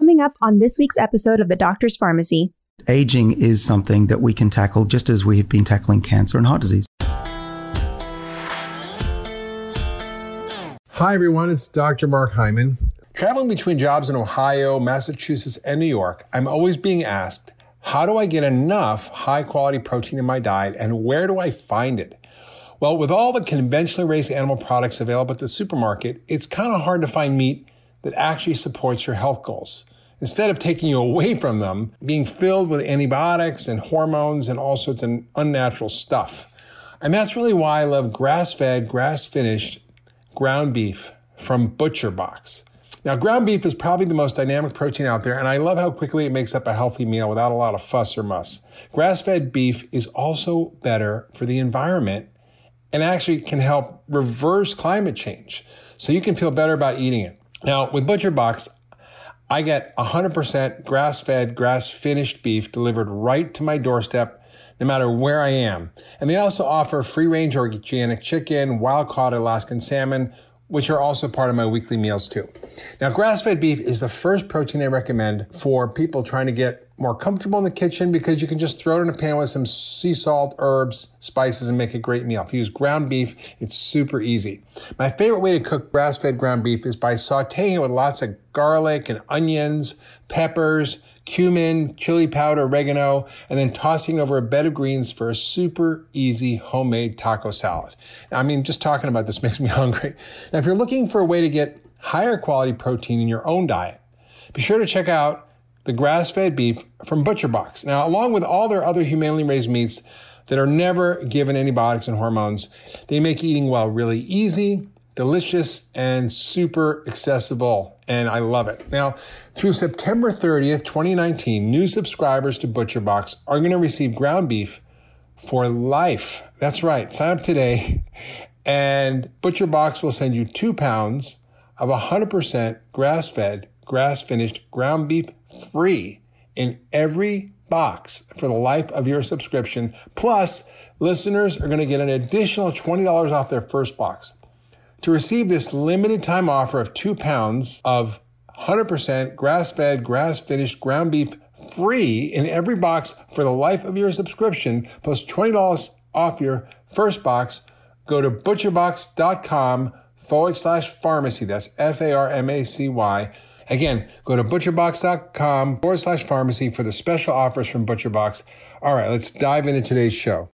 Coming up on this week's episode of The Doctor's Pharmacy. Aging is something that we can tackle just as we have been tackling cancer and heart disease. Hi, everyone. It's Dr. Mark Hyman. Traveling between jobs in Ohio, Massachusetts, and New York, I'm always being asked, how do I get enough high-quality protein in my diet, and where do I find it? Well, with all the conventionally raised animal products available at the supermarket, it's kind of hard to find meat that actually supports your health goals. Instead of taking you away from them, being filled with antibiotics and hormones and all sorts of unnatural stuff. And that's really why I love grass-fed, grass-finished ground beef from ButcherBox. Now, ground beef is probably the most dynamic protein out there, and I love how quickly it makes up a healthy meal without a lot of fuss or muss. Grass-fed beef is also better for the environment and actually can help reverse climate change, so you can feel better about eating it. Now, with ButcherBox, I get 100% grass-fed, grass-finished beef delivered right to my doorstep, no matter where I am. And they also offer free-range organic chicken, wild-caught Alaskan salmon, which are also part of my weekly meals too. Now, grass-fed beef is the first protein I recommend for people trying to get more comfortable in the kitchen because you can just throw it in a pan with some sea salt, herbs, spices, and make a great meal. If you use ground beef, it's super easy. My favorite way to cook grass-fed ground beef is by sauteing it with lots of garlic and onions, peppers, cumin, chili powder, oregano, and then tossing over a bed of greens for a super easy homemade taco salad. I mean, just talking about this makes me hungry. Now, if you're looking for a way to get higher quality protein in your own diet, be sure to check out the grass-fed beef from ButcherBox. Now, along with all their other humanely raised meats that are never given antibiotics and hormones, they make eating well really easy, delicious, and super accessible, and I love it. Now, through September 30th, 2019, new subscribers to ButcherBox are going to receive ground beef for life. That's right. Sign up today, and ButcherBox will send you 2 pounds of 100% grass-fed, grass-finished ground beef free in every box for the life of your subscription. Plus, listeners are going to get an additional $20 off their first box. To receive this limited time offer of 2 pounds of 100% grass-fed, grass-finished ground beef free in every box for the life of your subscription, plus $20 off your first box, go to butcherbox.com/pharmacy. That's FARMACY. Again, go to butcherbox.com/pharmacy for the special offers from ButcherBox. All right, let's dive into today's show.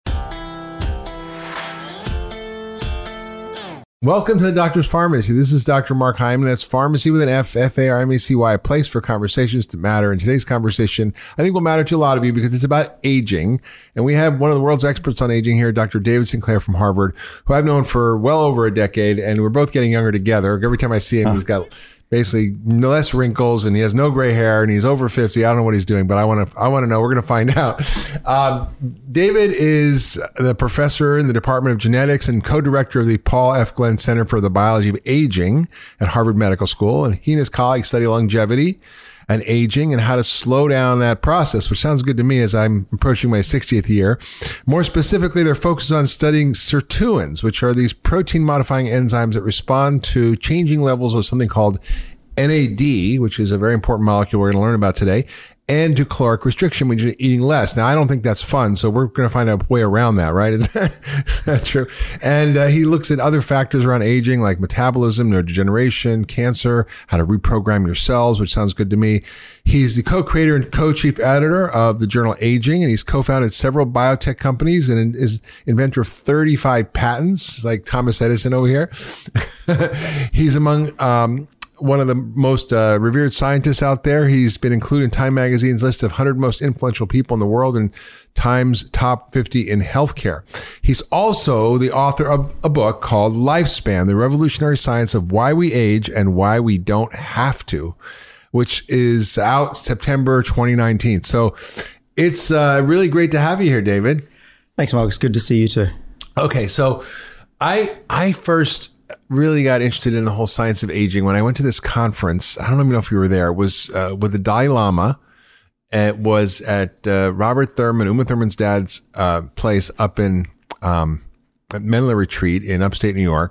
Welcome to the Doctor's Pharmacy. This is Dr. Mark Hyman. That's pharmacy with an F, F-A-R-M-A-C-Y, a place for conversations that matter. And today's conversation, I think, will matter to a lot of you because it's about aging. And we have one of the world's experts on aging here, Dr. David Sinclair from Harvard, who I've known for well over a decade. And we're both getting younger together. Every time I see him, he's got basically less wrinkles and he has no gray hair and he's over 50. I don't know what he's doing, but I want to know. We're going to find out. David is the professor in the Department of Genetics and co-director of the Paul F. Glenn Center for the Biology of Aging at Harvard Medical School. And he and his colleagues study longevity and aging and how to slow down that process, which sounds good to me as I'm approaching my 60th year. More specifically, they're focused on studying sirtuins, which are these protein modifying enzymes that respond to changing levels of something called NAD, which is a very important molecule we're going to learn about today, and to caloric restriction when you're eating less. Now, I don't think that's fun, so we're going to find a way around that, right? Is that true? And he looks at other factors around aging, like metabolism, neurodegeneration, cancer, how to reprogram your cells, which sounds good to me. He's the co-creator and co-chief editor of the journal Aging, and he's co-founded several biotech companies and is inventor of 35 patents, like Thomas Edison over here. He's among one of the most revered scientists out there. He's been included in Time Magazine's list of 100 most influential people in the world and Time's top 50 in healthcare. He's also the author of a book called Lifespan, The Revolutionary Science of Why We Age and Why We Don't Have to, which is out September 2019. So it's really great to have you here, David. Thanks, Mark. It's good to see you too. Okay, so I first really got interested in the whole science of aging when I went to this conference. I don't even know if you were there. It was with the Dalai Lama. It was at Robert Thurman, Uma Thurman's dad's place up in at Menla Retreat in upstate New York.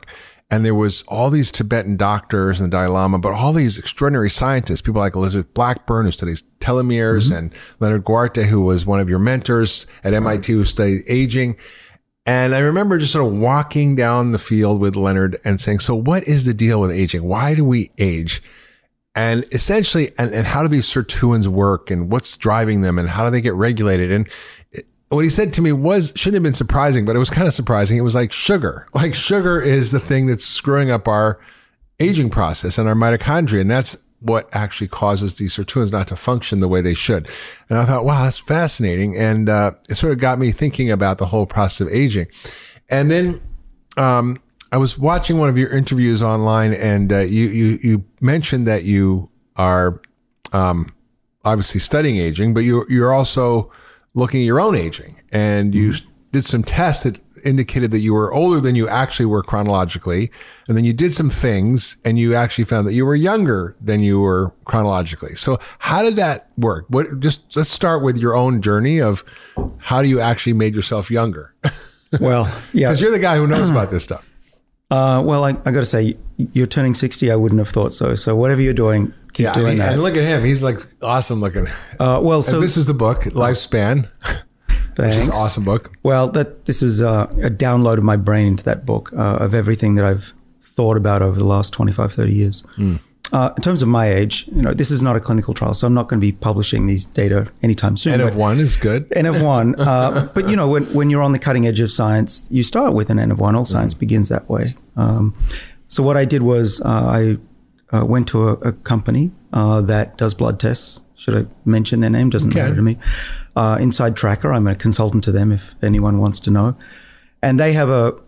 And there was all these Tibetan doctors and the Dalai Lama, but all these extraordinary scientists, people like Elizabeth Blackburn, who studies telomeres, and Leonard Guarte, who was one of your mentors at MIT, who studied aging. And I remember just sort of walking down the field with Leonard and saying, so what is the deal with aging? Why do we age? And essentially, and how do these sirtuins work, and what's driving them, and how do they get regulated? And what he said to me shouldn't have been surprising, but it was kind of surprising. It was like sugar. Like sugar is the thing that's screwing up our aging process and our mitochondria. And that's what actually causes these sirtuins not to function the way they should. And I thought, wow, that's fascinating. And it sort of got me thinking about the whole process of aging. And then I was watching one of your interviews online, and you mentioned that you are obviously studying aging, but you're also looking at your own aging, and you did some tests that indicated that you were older than you actually were chronologically. And then you did some things and you actually found that you were younger than you were chronologically. So how did that work? Let's start with your own journey of how do you actually made yourself younger? Well, yeah. Because you're the guy who knows about this stuff. Well, I got to say, you're turning 60. I wouldn't have thought so. So whatever you're doing, keep doing that. And look at him. He's like awesome looking. So this is the book, Lifespan. Thanks. Which is an awesome book. Well, this is a download of my brain into that book of everything that I've thought about over the last 25, 30 years. In terms of my age, this is not a clinical trial, so I'm not going to be publishing these data anytime soon. N of 1 is good. N of 1. But, when you're on the cutting edge of science, you start with an N of 1. All science begins that way. So what I did was I went to a company that does blood tests. Should I mention their name? Doesn't matter to me. Inside Tracker. I'm a consultant to them if anyone wants to know. And they have a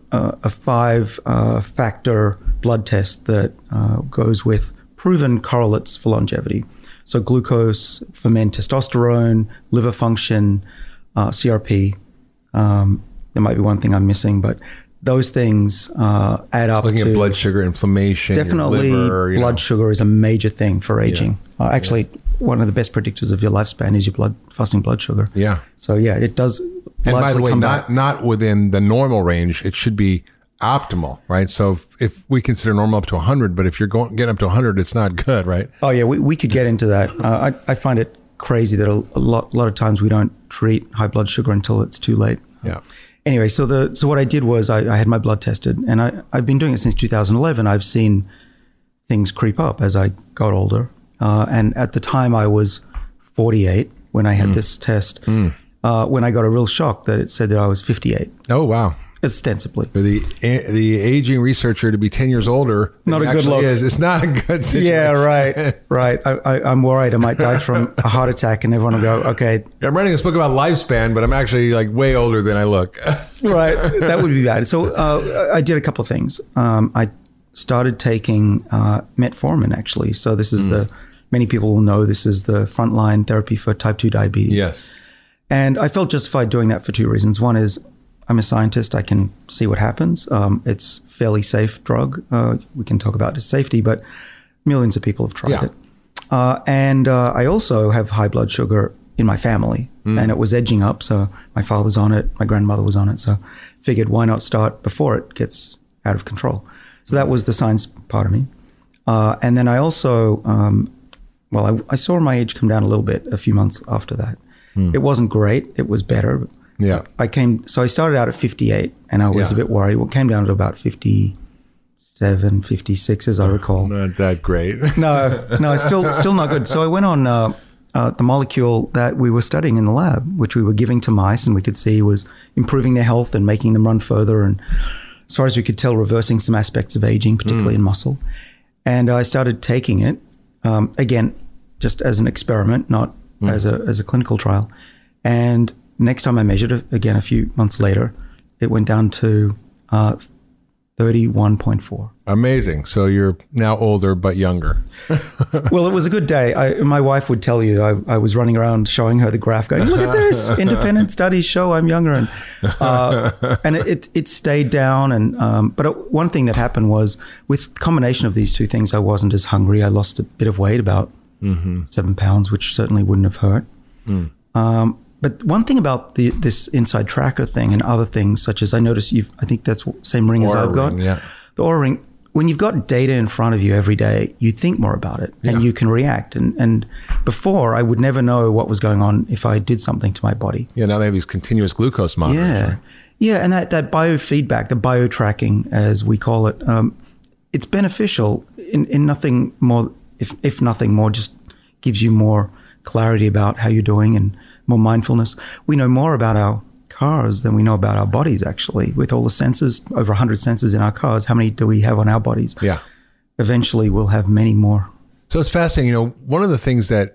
5-factor blood test that goes with proven correlates for longevity. So glucose, ferment testosterone, liver function, CRP. There might be one thing I'm missing, but those things add up. Looking at blood sugar, inflammation, definitely liver, blood sugar is a major thing for aging. Actually, one of the best predictors of your lifespan is your fasting blood sugar. Yeah. So yeah, it does. And by the way, not within the normal range. It should be optimal, right? So if we consider normal up to 100, but if you're getting up to 100, it's not good, right? Oh yeah, we could get into that. I find it crazy that a lot of times we don't treat high blood sugar until it's too late. Yeah. Anyway, so what I did was I had my blood tested, and I've been doing it since 2011. I've seen things creep up as I got older. And at the time I was 48 when I had this test, when I got a real shock that it said that I was 58. Oh, wow. Ostensibly. For the aging researcher to be 10 years older, not a good look. It's not a good situation. Yeah, right. I'm worried I might die from a heart attack, and everyone will go, okay. I'm writing this book about lifespan, but I'm actually like way older than I look. Right. That would be bad. So I did a couple of things. I started taking metformin, actually. So this is many people will know this is the frontline therapy for type 2 diabetes. Yes. And I felt justified doing that for two reasons. One is I'm a scientist. I can see what happens. It's a fairly safe drug. We can talk about its safety, but millions of people have tried it. And I also have high blood sugar in my family, and it was edging up. So my father's on it. My grandmother was on it. So figured why not start before it gets out of control. So that was the science part of me. And then I also, I saw my age come down a little bit a few months after that. It wasn't great. It was better. Yeah. So I started out at 58, and I was a bit worried. It came down to about 57, 56, as I recall. Not that great. No, still not good. So I went on the molecule that we were studying in the lab, which we were giving to mice, and we could see was improving their health and making them run further, and as far as we could tell, reversing some aspects of aging, particularly in muscle. And I started taking it, again, just as an experiment, not as a clinical trial. And next time I measured it, again, a few months later, it went down to 31.4. Amazing. So you're now older, but younger. Well, it was a good day. My wife would tell you, I was running around showing her the graph going, look at this, independent studies show I'm younger. And it stayed down. And but one thing that happened was with combination of these two things, I wasn't as hungry. I lost a bit of weight, about 7 pounds, which certainly wouldn't have hurt. But one thing about this Inside Tracker thing and other things, such as I noticed I think that's the same ring as I've got. Yeah. The Oura Ring, when you've got data in front of you every day, you think more about it and you can react. And before, I would never know what was going on if I did something to my body. Yeah, now they have these continuous glucose monitors. Yeah. Right? Yeah, and that biofeedback, the bio-tracking, as we call it, it's beneficial in nothing more, if nothing more, just gives you more clarity about how you're doing and more mindfulness. We know more about our cars than we know about our bodies, actually. With all the sensors, over 100 sensors in our cars, how many do we have on our bodies? Yeah. Eventually, we'll have many more. So it's fascinating. One of the things that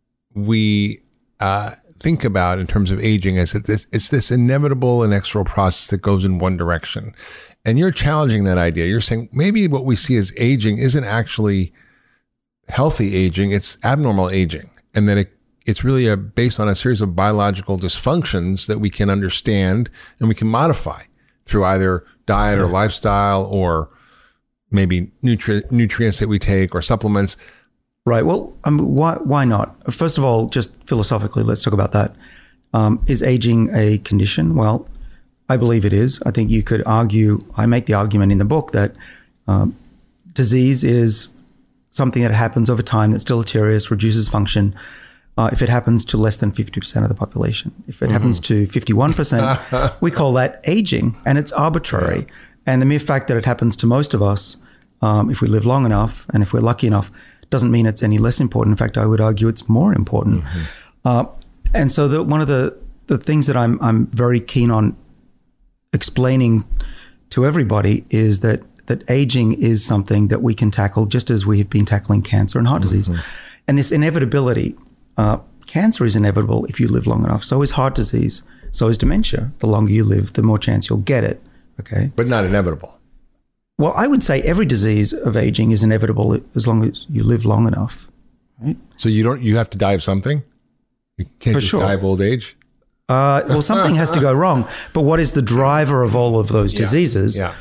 we think about in terms of aging is that it's this inevitable, inexorable process that goes in one direction. And you're challenging that idea. You're saying maybe what we see as aging isn't actually healthy aging, it's abnormal aging. And that it's really based on a series of biological dysfunctions that we can understand and we can modify through either diet or lifestyle or maybe nutrients that we take or supplements. Right. Well, why not? First of all, just philosophically, let's talk about that. Is aging a condition? Well, I believe it is. I think you could argue, I make the argument in the book that disease is something that happens over time that's deleterious, reduces function. If it happens to less than 50% of the population, if it happens to 51%, we call that aging, and it's arbitrary. Yeah. And the mere fact that it happens to most of us, if we live long enough and if we're lucky enough, doesn't mean it's any less important. In fact, I would argue it's more important. And so one of the things that I'm very keen on explaining to everybody is that aging is something that we can tackle just as we have been tackling cancer and heart disease. And this inevitability, cancer is inevitable if you live long enough. So is heart disease. So is dementia. The longer you live, the more chance you'll get it. Okay. But not inevitable. Well, I would say every disease of aging is inevitable as long as you live long enough. Right? So you have to die of something? You can't just die of old age? Well, something has to go wrong. But what is the driver of all of those diseases? Yeah.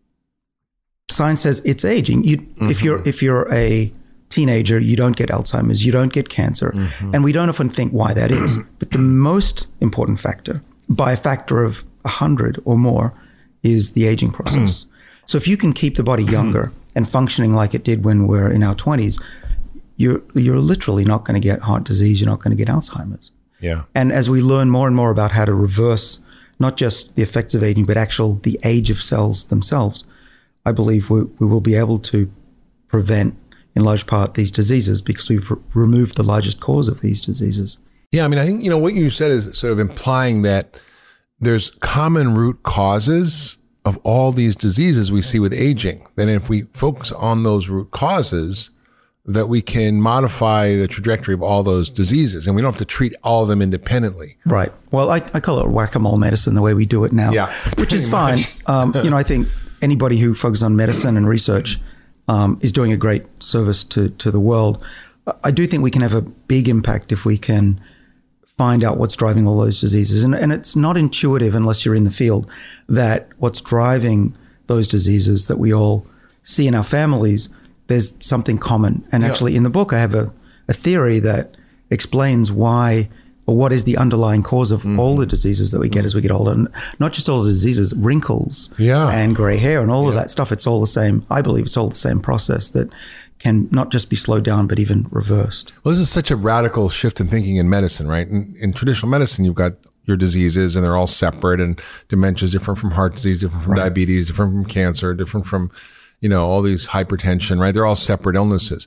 Science says it's aging. If you're a teenager, you don't get Alzheimer's, you don't get cancer. And we don't often think why that is. But the most important factor, by a factor of 100 or more, is the aging process. So if you can keep the body younger and functioning like it did when we're in our 20s, you're literally not going to get heart disease, you're not going to get Alzheimer's. Yeah. And as we learn more and more about how to reverse not just the effects of aging, but the age of cells themselves, I believe we will be able to prevent, in large part, these diseases because we've removed the largest cause of these diseases. Yeah, I mean, I think, what you said is sort of implying that there's common root causes of all these diseases we see with aging. Then if we focus on those root causes, that we can modify the trajectory of all those diseases, and we don't have to treat all of them independently. Right. Well, I call it whack-a-mole medicine the way we do it now, which is fine. I think anybody who focuses on medicine and research is doing a great service to the world. I do think we can have a big impact if we can find out what's driving all those diseases. And it's not intuitive unless you're in the field that what's driving those diseases that we all see in our families, there's something common. And actually in the book, I have a theory that explains why or what is the underlying cause of all the diseases that we get as we get older. And not just all the diseases, wrinkles and gray hair and all of that stuff. It's all the same. I believe it's all the same process that can not just be slowed down, but even reversed. Well, this is such a radical shift in thinking in medicine, right? In traditional medicine, you've got your diseases and they're all separate, and dementia is different from heart disease, different from diabetes, different from cancer, different from, all these hypertension, right? They're all separate illnesses.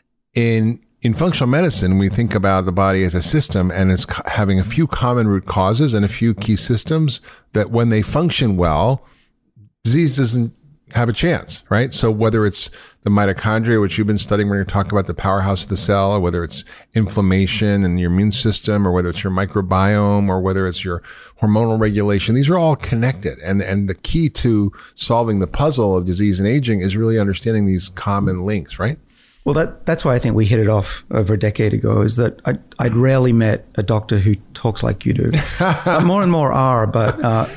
In functional medicine, we think about the body as a system, and it's having a few common root causes and a few key systems that when they function well, disease doesn't have a chance, right? So whether it's the mitochondria, which you've been studying when you're talking about the powerhouse of the cell, or whether it's inflammation in your immune system, or whether it's your microbiome, or whether it's your hormonal regulation, these are all connected. And the key to solving the puzzle of disease and aging is really understanding these common links, right? Well, that's why I think we hit it off over a decade ago, is that I'd rarely met a doctor who talks like you do. More and more are, but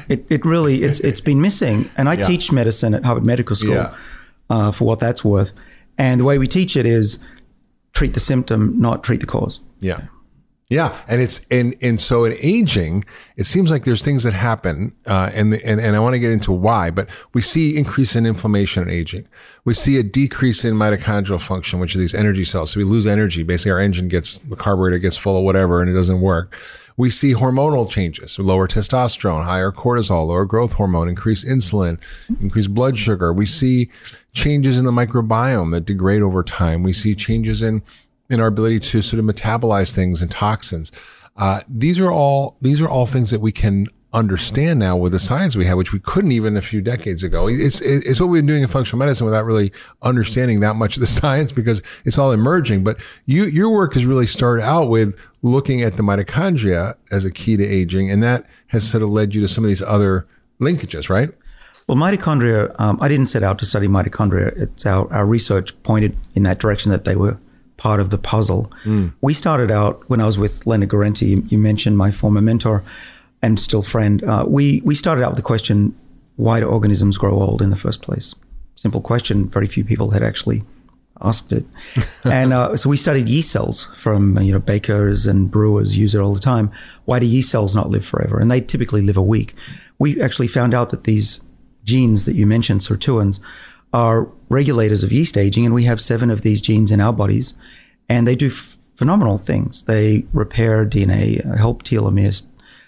it's been missing. And I teach medicine at Harvard Medical School for what that's worth. And the way we teach it is treat the symptom, not treat the cause. Yeah. Yeah, and so in aging, it seems like there's things that happen, and I want to get into why, but we see increase in inflammation in aging. We see a decrease in mitochondrial function, which are these energy cells. So we lose energy. Basically, our engine the carburetor gets full of whatever, and it doesn't work. We see hormonal changes, lower testosterone, higher cortisol, lower growth hormone, increased insulin, increased blood sugar. We see changes in the microbiome that degrade over time. We see changes in our ability to sort of metabolize things and toxins. These are all things that we can understand now with the science we have, which we couldn't even a few decades ago. It's what we've been doing in functional medicine without really understanding that much of the science because it's all emerging. But your work has really started out with looking at the mitochondria as a key to aging, and that has sort of led you to some of these other linkages, right? Well, mitochondria, I didn't set out to study mitochondria. It's our research pointed in that direction that they were part of the puzzle. We started out when I was with Leonard Guarente. You mentioned my former mentor and still friend. We started out with the question, why do organisms grow old in the first place? Simple question. Very few people had actually asked it. And so we studied yeast cells from, bakers and brewers use it all the time. Why do yeast cells not live forever? And they typically live a week. We actually found out that these genes that you mentioned, sirtuins, are regulators of yeast aging, and we have 7 of these genes in our bodies, and they do phenomenal things. They repair DNA, help telomeres,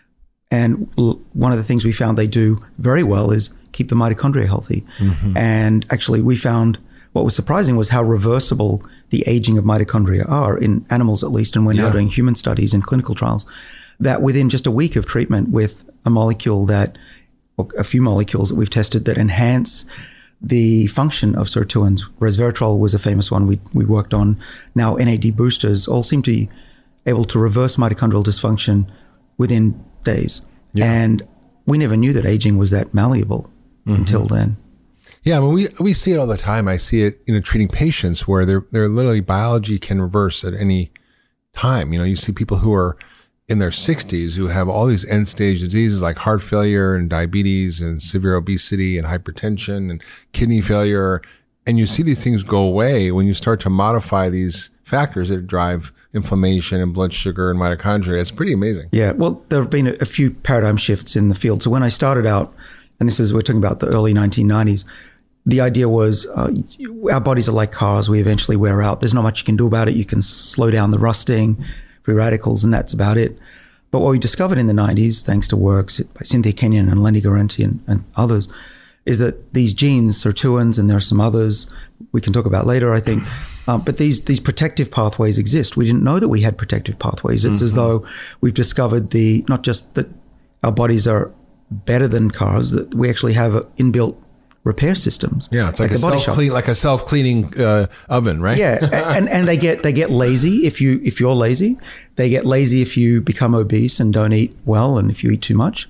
and one of the things we found they do very well is keep the mitochondria healthy. And actually, we found what was surprising was how reversible the aging of mitochondria are in animals, at least, and we're now doing human studies and clinical trials, that within just a week of treatment with a molecule or a few molecules that we've tested that enhance the function of sirtuins. Resveratrol was a famous one we worked on. Now NAD boosters all seem to be able to reverse mitochondrial dysfunction within days. And we never knew that aging was that malleable until then. Yeah, I mean, we see it all the time. I see it, treating patients where their literally biology can reverse at any time. You see people who are in their 60s who have all these end-stage diseases like heart failure and diabetes and severe obesity and hypertension and kidney failure. And you see these things go away when you start to modify these factors that drive inflammation and blood sugar and mitochondria. It's pretty amazing. Yeah, well, there have been a few paradigm shifts in the field. So when I started out, and we're talking about the early 1990s, the idea was our bodies are like cars. We eventually wear out. There's not much you can do about it. You can slow down the rusting, free radicals, and that's about it. But what we discovered in the 90s, thanks to works by Cynthia Kenyon and Lenny Guarente and others, is that these genes, sirtuins, and there are some others we can talk about later, I think, but these protective pathways exist. We didn't know that we had protective pathways. It's as though we've discovered not just that our bodies are better than cars, that we actually have inbuilt repair systems. Yeah, it's like a self-cleaning oven, right? Yeah, and they get lazy if you're lazy. They get lazy if you become obese and don't eat well, and if you eat too much.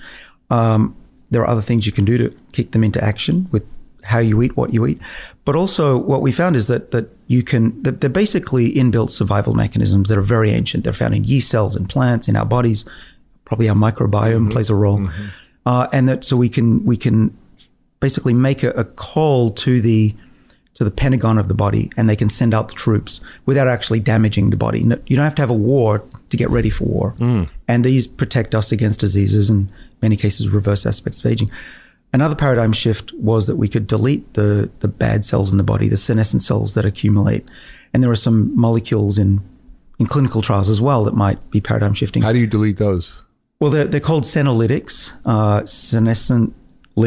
There are other things you can do to kick them into action with how you eat, what you eat. But also what we found is that they're basically inbuilt survival mechanisms that are very ancient. They're found in yeast cells and plants in our bodies. Probably our microbiome plays a role. And that so we can basically make a call to the Pentagon of the body, and they can send out the troops without actually damaging the body. You don't have to have a war to get ready for war. And these protect us against diseases and in many cases reverse aspects of aging. Another paradigm shift was that we could delete the bad cells in the body, the senescent cells that accumulate. And there are some molecules in clinical trials as well that might be paradigm shifting. How do you delete those? Well, they're called senolytics, senescent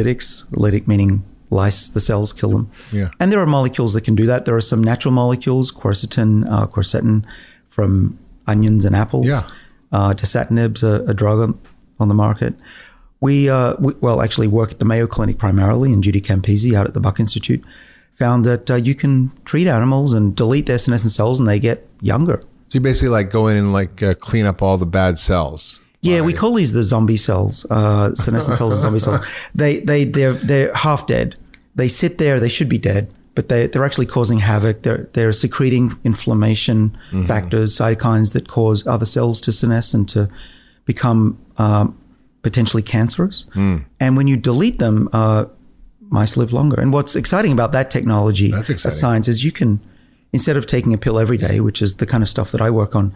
lytic meaning lyse the cells, kill them. Yeah. And there are molecules that can do that. There are some natural molecules, quercetin from onions and apples. Yeah. Dasatinib's a drug on the market. We actually work at the Mayo Clinic primarily, and Judy Campisi out at the Buck Institute found that you can treat animals and delete their senescent cells and they get younger. So you basically go in and clean up all the bad cells. Yeah, we call these the zombie cells. Senescent cells are zombie cells. They're half dead. They sit there. They should be dead, but they're actually causing havoc. They're secreting inflammation factors, cytokines that cause other cells to senesce and to become potentially cancerous. And when you delete them, mice live longer. And what's exciting about that technology, that science, is you can, instead of taking a pill every day, which is the kind of stuff that I work on,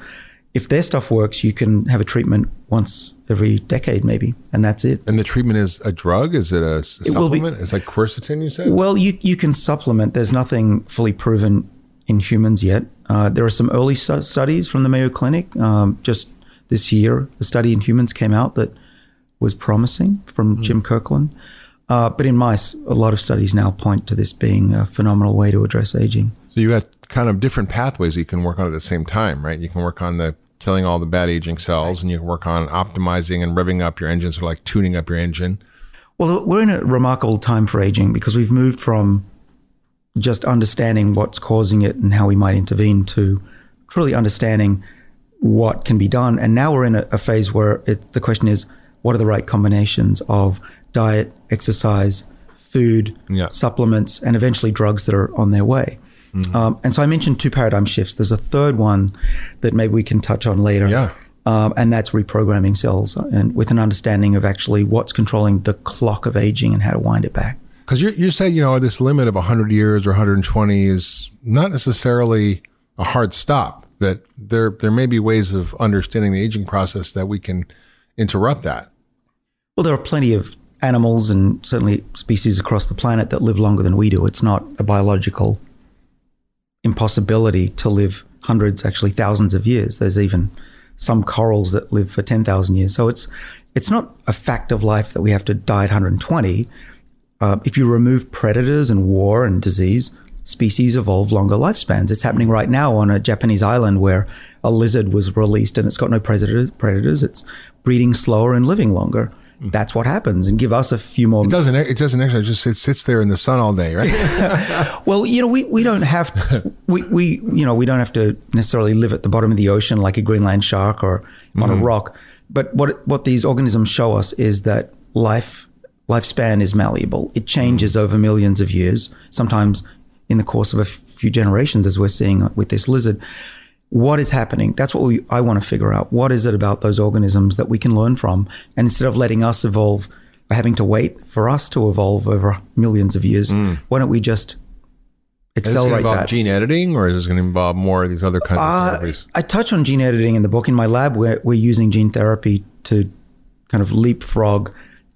if their stuff works, you can have a treatment once every decade maybe, and that's it. And the treatment is a drug? Is it a supplement? It's like quercetin, you said? Well, you can supplement. There's nothing fully proven in humans yet. There are some early studies from the Mayo Clinic. Just this year, a study in humans came out that was promising from Jim Kirkland. But in mice, a lot of studies now point to this being a phenomenal way to address aging. So you got kind of different pathways you can work on at the same time, right? You can work on the killing all the bad aging cells, and you can work on optimizing and revving up your engines, or like tuning up your engine. Well, we're in a remarkable time for aging because we've moved from just understanding what's causing it and how we might intervene to truly understanding what can be done. And now we're in a phase where the question is, what are the right combinations of diet, exercise, food, supplements, and eventually drugs that are on their way. And so I mentioned 2 paradigm shifts. There's a third one that maybe we can touch on later. And that's reprogramming cells, and with an understanding of actually what's controlling the clock of aging and how to wind it back. Because you said, this limit of 100 years or 120 is not necessarily a hard stop, that there may be ways of understanding the aging process that we can interrupt that. Well, there are plenty of animals and certainly species across the planet that live longer than we do. It's not a biological impossibility to live hundreds, actually thousands of years. There's even some corals that live for 10,000 years. So it's not a fact of life that we have to die at 120. If you remove predators and war and disease, species evolve longer lifespans. It's happening right now on a Japanese island where a lizard was released and it's got no predators. It's breeding slower and living longer. That's what happens, and give us a few more. It doesn't actually. Just it sits there in the sun all day, right? Well, we don't have we don't have to necessarily live at the bottom of the ocean like a Greenland shark or on a rock. But what these organisms show us is that lifespan is malleable. It changes over millions of years, sometimes in the course of a few generations, as we're seeing with this lizard. What is happening? That's what I want to figure out. What is it about those organisms that we can learn from? And instead of letting us evolve, having to wait for us to evolve over millions of years, why don't we just accelerate that? Is this going to involve gene editing, or is this going to involve more of these other kinds of therapies? I touch on gene editing in the book. In my lab, we're using gene therapy to kind of leapfrog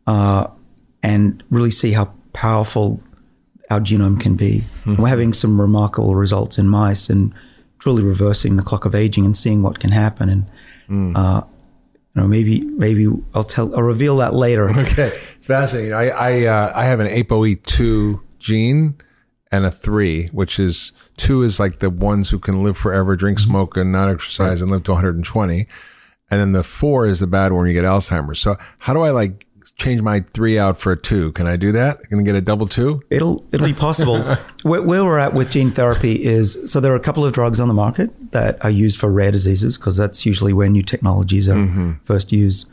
and really see how powerful our genome can be. And we're having some remarkable results in mice and truly reversing the clock of aging and seeing what can happen. And maybe I'll reveal that later. Okay, it's fascinating. I have an ApoE2 gene and a 3, which is 2 is like the ones who can live forever, drink, smoke, and not exercise, and live to 120. And then the 4 is the bad one when you get Alzheimer's. So how do I change my 3 out for a 2? Can I do that? Can I get a double 2? It'll be possible. Where we're at with gene therapy is, so there are a couple of drugs on the market that are used for rare diseases, because that's usually where new technologies are first used.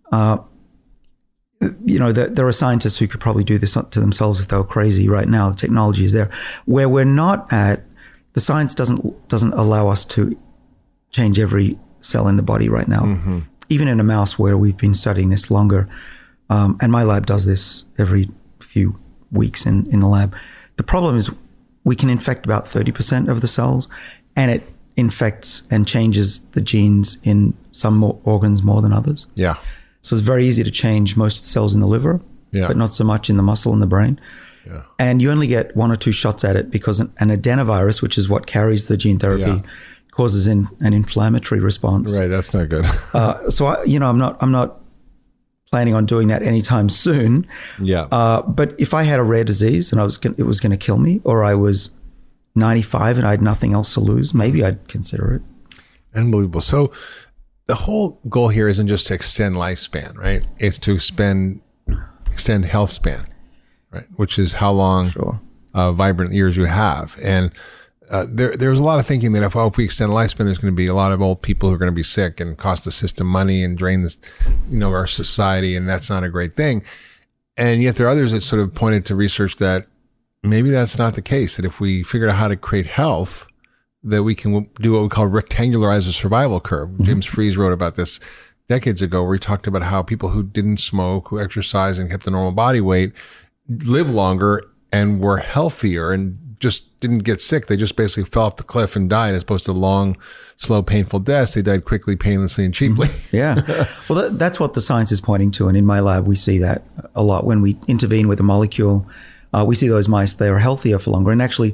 There are scientists who could probably do this to themselves if they were crazy right now. The technology is there. Where we're not at, the science doesn't allow us to change every cell in the body right now. Even in a mouse where we've been studying this longer. And my lab does this every few weeks in the lab. The problem is we can infect about 30% of the cells, and it infects and changes the genes in some organs more than others. Yeah. So it's very easy to change most of the cells in the liver, but not so much in the muscle and the brain. Yeah. And you only get 1 or 2 shots at it because an adenovirus, which is what carries the gene therapy, causes an inflammatory response. Right. That's not good. So I'm not planning on doing that anytime soon. Yeah. But if I had a rare disease and it was going to kill me, or I was 95 and I had nothing else to lose, maybe I'd consider it. Unbelievable. So the whole goal here isn't just to extend lifespan, right? It's to extend health span, right? Which is how long vibrant years you have. And there's a lot of thinking that if we extend lifespan, there's going to be a lot of old people who are going to be sick and cost the system money and drain this, our society, and that's not a great thing. And yet there are others that sort of pointed to research that maybe that's not the case. That if we figure out how to create health, that we can do what we call rectangularize the survival curve. James Fries wrote about this decades ago, where he talked about how people who didn't smoke, who exercised and kept a normal body weight, live longer and were healthier and just didn't get sick. They just basically fell off the cliff and died, as opposed to long, slow, painful deaths. They died quickly, painlessly, and cheaply. Yeah. Well, that's what the science is pointing to. And in my lab, we see that a lot. When we intervene with a molecule, we see those mice, they are healthier for longer. And actually,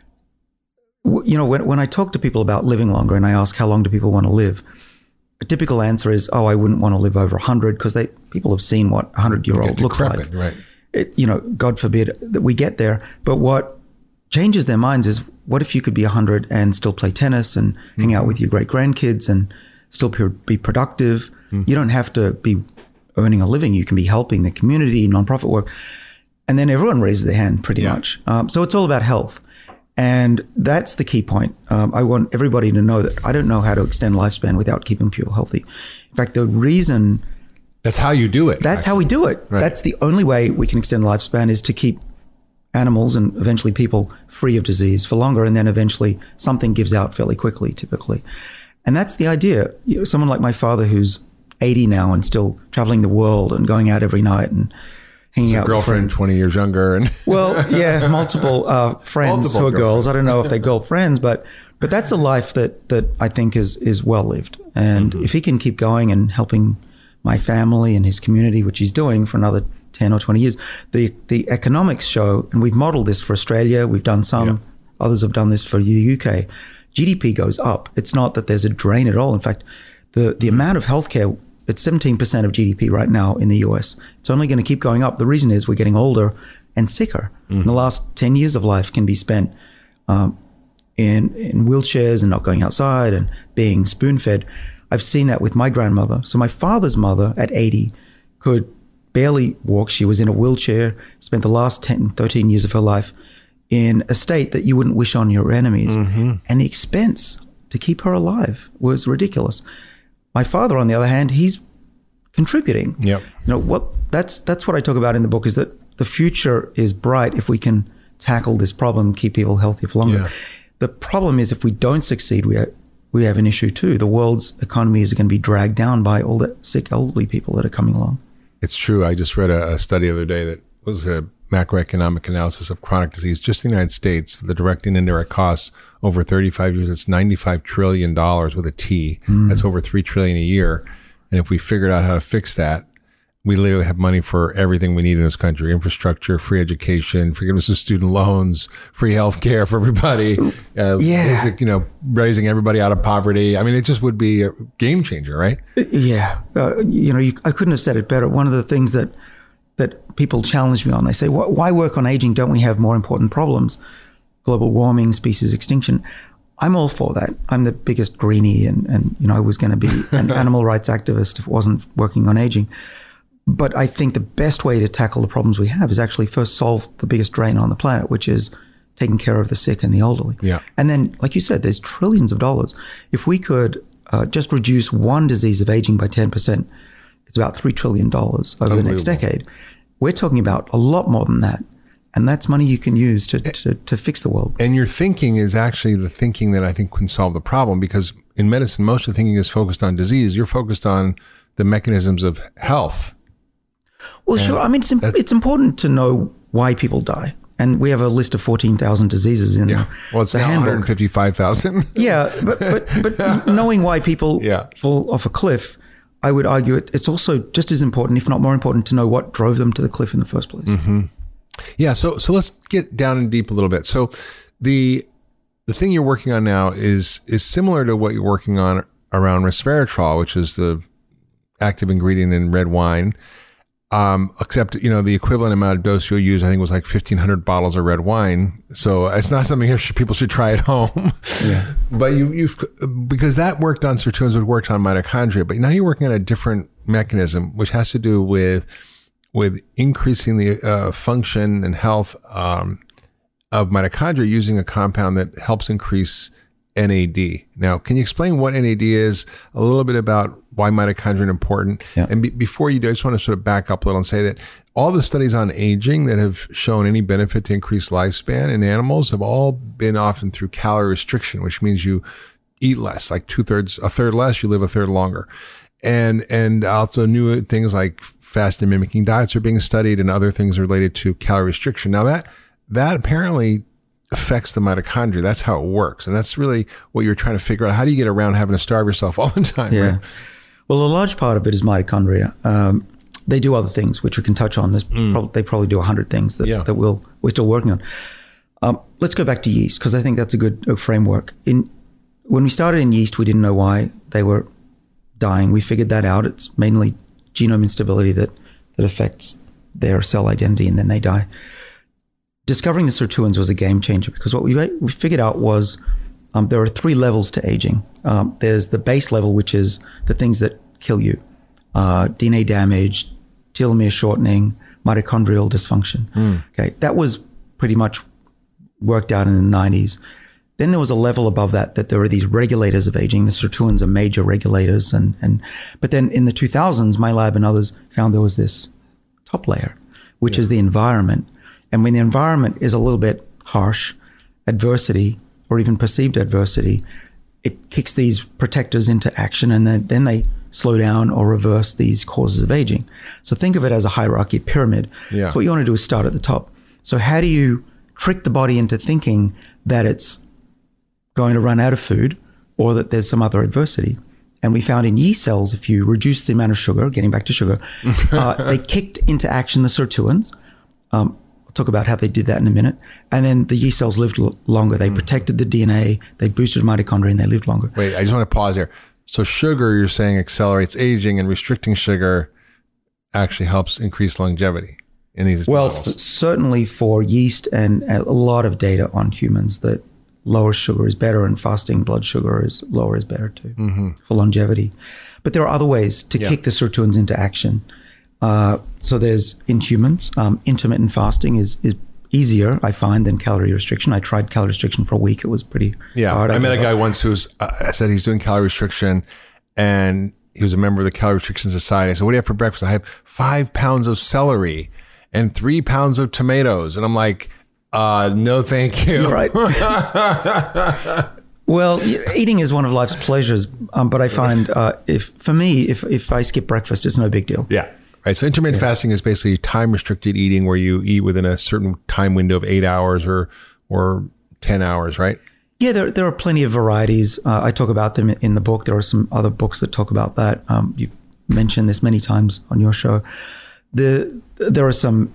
when I talk to people about living longer and I ask how long do people want to live, a typical answer is, I wouldn't want to live over 100, because people have seen what a 100-year-old looks like. Right. God forbid that we get there. But what changes their minds is, what if you could be 100 and still play tennis and hang out with your great grandkids and still be productive? You don't have to be earning a living. You can be helping the community, nonprofit work. And then everyone raises their hand pretty much. So it's all about health. And that's the key point. I want everybody to know that I don't know how to extend lifespan without keeping people healthy. In fact, the reason... That's how you do it. That's how we do it. Right. That's the only way we can extend lifespan, is to keep animals and eventually people free of disease for longer. And then eventually something gives out fairly quickly, typically. And that's the idea. Someone like my father, who's 80 now and still traveling the world and going out every night and hanging out with girlfriend 20 years younger. And multiple friends who are girls. I don't know if they're girlfriends, but that's a life that I think is well lived. And if he can keep going and helping my family and his community, which he's doing for another 10 or 20 years, the economics show, and we've modeled this for Australia, we've done some, others have done this for the UK, GDP goes up. It's not that there's a drain at all. In fact, the amount of healthcare, it's 17% of GDP right now in the US. It's only going to keep going up. The reason is we're getting older and sicker. And the last 10 years of life can be spent in wheelchairs and not going outside and being spoon-fed. I've seen that with my grandmother. So my father's mother at 80 could barely walk. She was in a wheelchair, spent the last 10, 13 years of her life in a state that you wouldn't wish on your enemies. And the expense to keep her alive was ridiculous. My father, on the other hand, he's contributing. That's what I talk about in the book, is that the future is bright if we can tackle this problem, keep people healthy for longer. The problem is, if we don't succeed, we have an issue too. The world's economy is going to be dragged down by all the sick elderly people that are coming along. It's true. I just read a study the other day that was a macroeconomic analysis of chronic disease, just in the United States, the direct and indirect costs over 35 years. It's $95 trillion with a T. That's over $3 trillion a year. And if we figured out how to fix that, we literally have money for everything we need in this country: infrastructure, free education, forgiveness of student loans, free health care for everybody, basic, raising everybody out of poverty. I mean, it just would be a game changer, right? Yeah. I couldn't have said it better. One of the things that people challenge me on, they say, why work on aging? Don't we have more important problems? Global warming, species extinction. I'm all for that. I'm the biggest greenie and I was going to be an animal rights activist if it wasn't working on aging. But I think the best way to tackle the problems we have is actually first solve the biggest drain on the planet, which is taking care of the sick and the elderly. And then, like you said, there's trillions of dollars. If we could just reduce one disease of aging by 10%, it's about $3 trillion over the next decade. We're talking about a lot more than that. And that's money you can use to fix the world. And your thinking is actually the thinking that I think can solve the problem, because in medicine, most of the thinking is focused on disease. You're focused on the mechanisms of health. Well, sure. I mean, it's important to know why people die. And we have a list of 14,000 diseases in there. Well, it's now 155,000. But knowing why people fall off a cliff, I would argue it's also just as important, if not more important, to know what drove them to the cliff in the first place. Yeah. So let's get down and deep a little bit. So the thing you're working on now is similar to what you're working on around resveratrol, which is the active ingredient in red wine. Except, the equivalent amount of dose you'll use, I think, was like 1,500 bottles of red wine. So it's not something people should try at home. But you've because that worked on sirtuins, it worked on mitochondria. But now you're working on a different mechanism, which has to do with increasing the function and health of mitochondria using a compound that helps increase NAD. Now, can you explain what NAD is, a little bit about why mitochondria are important? And before you do, I just want to sort of back up a little and say that all the studies on aging that have shown any benefit to increase lifespan in animals have all been often through calorie restriction, which means you eat less, like a third less, you live a third longer. And also new things like fast and mimicking diets are being studied, and other things related to calorie restriction. Now that apparently affects the mitochondria. That's how it works. And that's really what you're trying to figure out. How do you get around having to starve yourself all the time? Yeah. Right? Well, a large part of it is mitochondria. They do other things, which we can touch on. They probably do 100 things that we're still working on. Let's go back to yeast, because I think that's a good framework. When we started in yeast, we didn't know why they were dying. We figured that out. It's mainly genome instability that affects their cell identity, and then they die. Discovering the sirtuins was a game changer, because what we figured out was there are 3 levels to aging. There's the base level, which is the things that kill you. DNA damage, telomere shortening, mitochondrial dysfunction. Okay, that was pretty much worked out in the 90s. Then there was a level above that there are these regulators of aging. The sirtuins are major regulators. But then in the 2000s, my lab and others found there was this top layer, which is the environment. And when the environment is a little bit harsh, adversity, or even perceived adversity, it kicks these protectors into action, and then they slow down or reverse these causes of aging. So think of it as a hierarchy, a pyramid. Yeah. So what you want to do is start at the top. So how do you trick the body into thinking that it's going to run out of food or that there's some other adversity? And we found in yeast cells, if you reduce the amount of sugar, getting back to sugar, they kicked into action the sirtuins. I'll talk about how they did that in a minute. And then the yeast cells lived longer. They protected the DNA, they boosted mitochondria, and they lived longer. Wait, I just want to pause here. So sugar, you're saying, accelerates aging, and restricting sugar actually helps increase longevity in these models. Certainly for yeast, and a lot of data on humans that lower sugar is better, and fasting blood sugar is lower is better too for longevity. But there are other ways to kick the sirtuins into action. So there's, in humans, intermittent fasting is easier, I find, than calorie restriction. I tried calorie restriction for a week. It was pretty hard. I met a guy once who's, I said he's doing calorie restriction, and he was a member of the Calorie Restriction Society. I said, what do you have for breakfast? I have 5 pounds of celery and 3 pounds of tomatoes. And I'm like, no, thank you. You're right. Well, eating is one of life's pleasures. But I find if I skip breakfast, it's no big deal. Yeah. Right. So intermittent fasting is basically time restricted eating, where you eat within a certain time window of 8 hours or 10 hours, right? Yeah, there are plenty of varieties. I talk about them in the book. There are some other books that talk about that. You've mentioned this many times on your show. There are some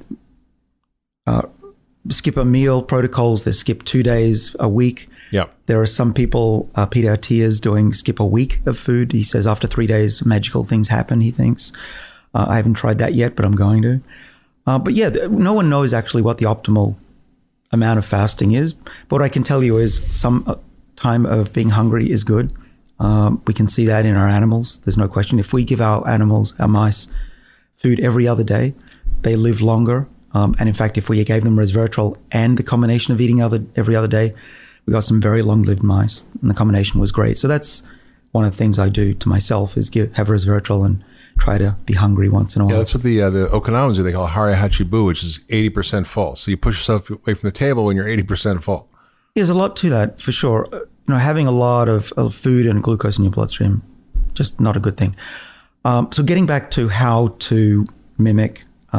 skip a meal protocols that skip 2 days a week. Yeah. There are some people, Peter Attia doing skip a week of food. He says after 3 days, magical things happen, he thinks. I haven't tried that yet, but I'm going to. But yeah, no one knows actually what the optimal amount of fasting is. But what I can tell you is some time of being hungry is good. We can see that in our animals. There's no question. If we give our animals, our mice, food every other day, they live longer. And in fact, if we gave them resveratrol and the combination of eating every other day, we got some very long-lived mice, and the combination was great. So that's one of the things I do to myself is have resveratrol and try to be hungry once in a while. Yeah, that's what the Okinawans do. They call hara hachibu, which is 80% full. So you push yourself away from the table when you're 80% full. There's a lot to that, for sure. Having a lot of food and glucose in your bloodstream, just not a good thing. So getting back to how to mimic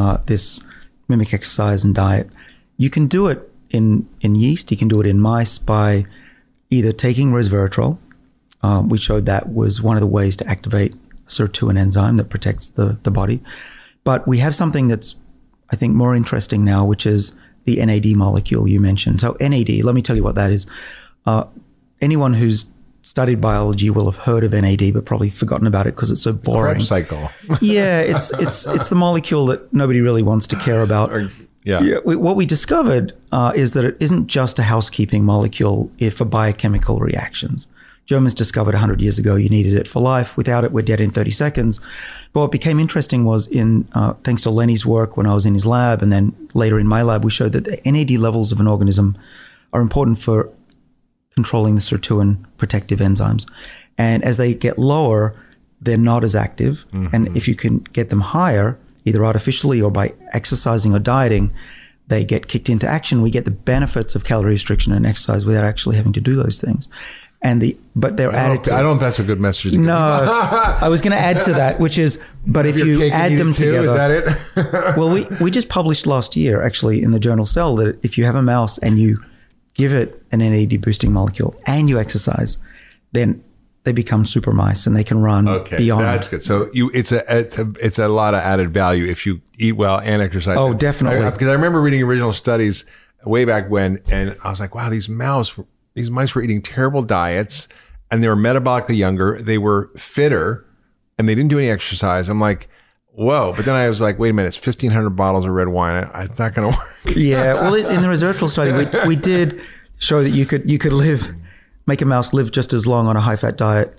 exercise and diet, you can do it in yeast. You can do it in mice by either taking resveratrol. We showed that was one of the ways to activate sirtuin enzyme that protects the body. But we have something that's, I think, more interesting now, which is the NAD molecule you mentioned. So NAD, let me tell you what that is. Anyone who's studied biology will have heard of NAD, but probably forgotten about it because it's so boring. Krebs cycle. Yeah, it's the molecule that nobody really wants to care about. What we discovered is that it isn't just a housekeeping molecule for biochemical reactions. Germans discovered 100 years ago you needed it for life. Without it, we're dead in 30 seconds. But what became interesting was thanks to Lenny's work when I was in his lab, and then later in my lab, we showed that the NAD levels of an organism are important for controlling the sirtuin protective enzymes. And as they get lower, they're not as active. Mm-hmm. And if you can get them higher, either artificially or by exercising or dieting, they get kicked into action. We get the benefits of calorie restriction and exercise without actually having to do those things. But they're additive. I don't know if that's a good message. No, I was going to add to that, which is, but if you add them together, is that it? Well, we just published last year, actually, in the journal Cell, that if you have a mouse and you give it an NAD boosting molecule and you exercise, then they become super mice and they can run beyond. That's good. So it's a lot of added value if you eat well and exercise. Oh, definitely. Because I remember reading original studies way back when, and I was like, wow, these mice were eating terrible diets and they were metabolically younger. They were fitter and they didn't do any exercise. I'm like, whoa. But then I was like, wait a minute, it's 1,500 bottles of red wine. It's not going to work. Yeah. Well, in the resveratrol study, we did show that you could make a mouse live just as long on a high-fat diet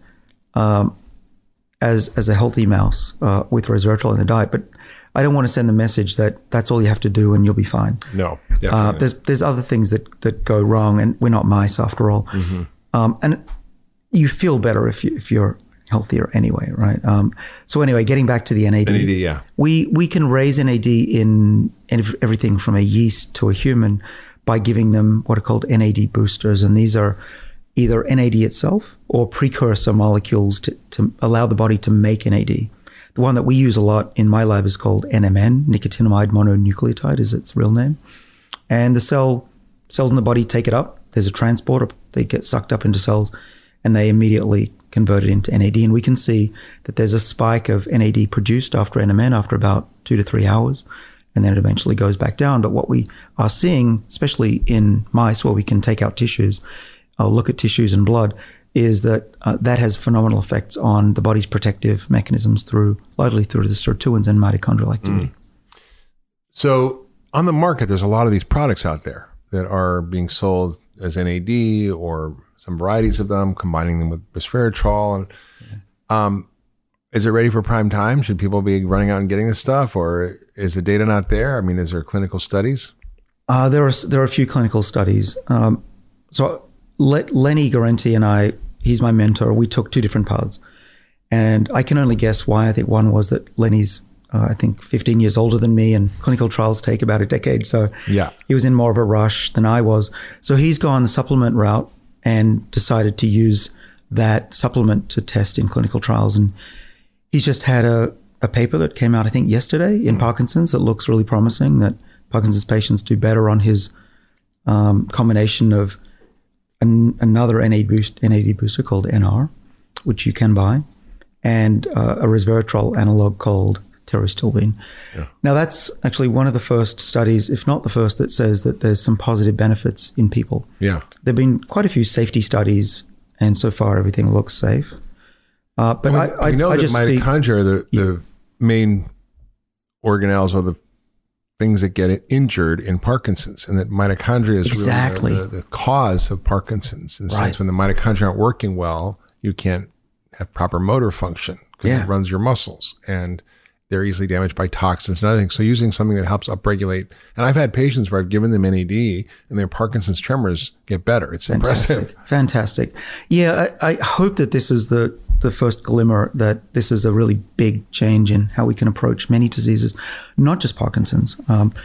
as a healthy mouse with resveratrol in the diet. But I don't want to send the message that that's all you have to do and you'll be fine. No, definitely. There's other things that go wrong, and we're not mice after all. Mm-hmm. And you feel better if you're healthier anyway, right? So anyway, getting back to the NAD. NAD, yeah. We can raise NAD in everything from a yeast to a human by giving them what are called NAD boosters. And these are either NAD itself or precursor molecules to allow the body to make NAD. The one that we use a lot in my lab is called NMN, nicotinamide mononucleotide is its real name. And the cells in the body take it up. There's a transporter. They get sucked up into cells and they immediately convert it into NAD. And we can see that there's a spike of NAD produced after NMN after about 2 to 3 hours. And then it eventually goes back down. But what we are seeing, especially in mice where we can take out tissues, look at tissues and blood, is that that has phenomenal effects on the body's protective mechanisms largely through the sirtuins and mitochondrial activity. So on the market, there's a lot of these products out there that are being sold as NAD or some varieties of them, combining them with resveratrol. And, is it ready for prime time? Should people be running out and getting this stuff, or is the data not there? I mean, is there clinical studies? There are a few clinical studies. So Lenny Guarente and I, he's my mentor, we took 2 different paths. And I can only guess why. I think one was that Lenny's, I think, 15 years older than me, and clinical trials take about a decade. So yeah, he was in more of a rush than I was. So he's gone the supplement route and decided to use that supplement to test in clinical trials. And he's just had a paper that came out, I think, yesterday in Parkinson's that looks really promising, that Parkinson's patients do better on his combination of another NAD booster called NR, which you can buy, and a resveratrol analog called pterostilbene. Yeah. Now, that's actually one of the first studies, if not the first, that says that there's some positive benefits in people. Yeah. There have been quite a few safety studies, and so far everything looks safe. But I know that mitochondria are the main organelles or the things that get injured in Parkinson's, and that mitochondria is exactly really the cause of Parkinson's. In the sense, when the mitochondria aren't working well, you can't have proper motor function because it runs your muscles, and they're easily damaged by toxins and other things. So using something that helps upregulate, and I've had patients where I've given them NAD and their Parkinson's tremors get better. It's impressive. Fantastic. Yeah, I hope that this is the first glimmer that this is a really big change in how we can approach many diseases, not just Parkinson's.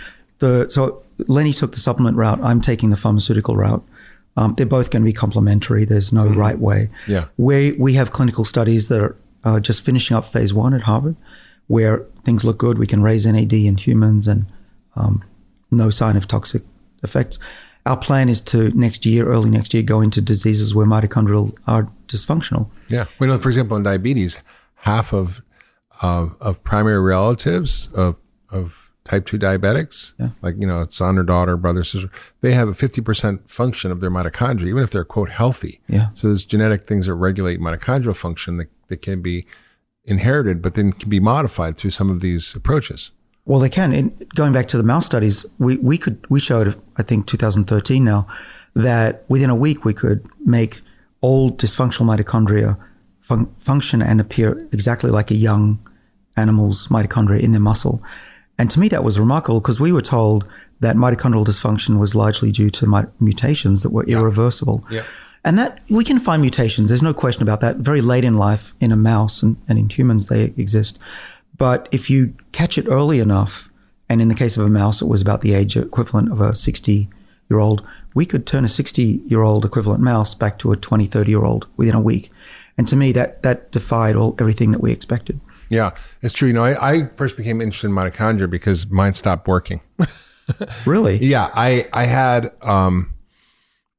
So Lenny took the supplement route. I'm taking the pharmaceutical route. They're both going to be complementary. There's no right way. Yeah. We have clinical studies that are just finishing up phase 1 at Harvard, where things look good. We can raise NAD in humans and no sign of toxic effects. Our plan is to early next year, go into diseases where mitochondrial are dysfunctional. Yeah. We know, for example, in diabetes, half of primary relatives of type 2 diabetics, like, son or daughter, brother, sister, they have a 50% function of their mitochondria, even if they're, quote, healthy. Yeah. So there's genetic things that regulate mitochondrial function that can be inherited, but then can be modified through some of these approaches. Well, they can. Going back to the mouse studies, we showed, I think 2013 now, that within a week we could make old dysfunctional mitochondria function and appear exactly like a young animal's mitochondria in their muscle. And to me, that was remarkable because we were told that mitochondrial dysfunction was largely due to mutations that were irreversible. Yeah. And that we can find mutations. There's no question about that. Very late in life in a mouse and in humans, they exist. But if you catch it early enough, and in the case of a mouse, it was about the age equivalent of a 60-year-old, we could turn a 60-year-old equivalent mouse back to a 20, 30-year-old within a week. And to me, that defied everything that we expected. Yeah, it's true. I first became interested in mitochondria because mine stopped working. Really? Yeah, I had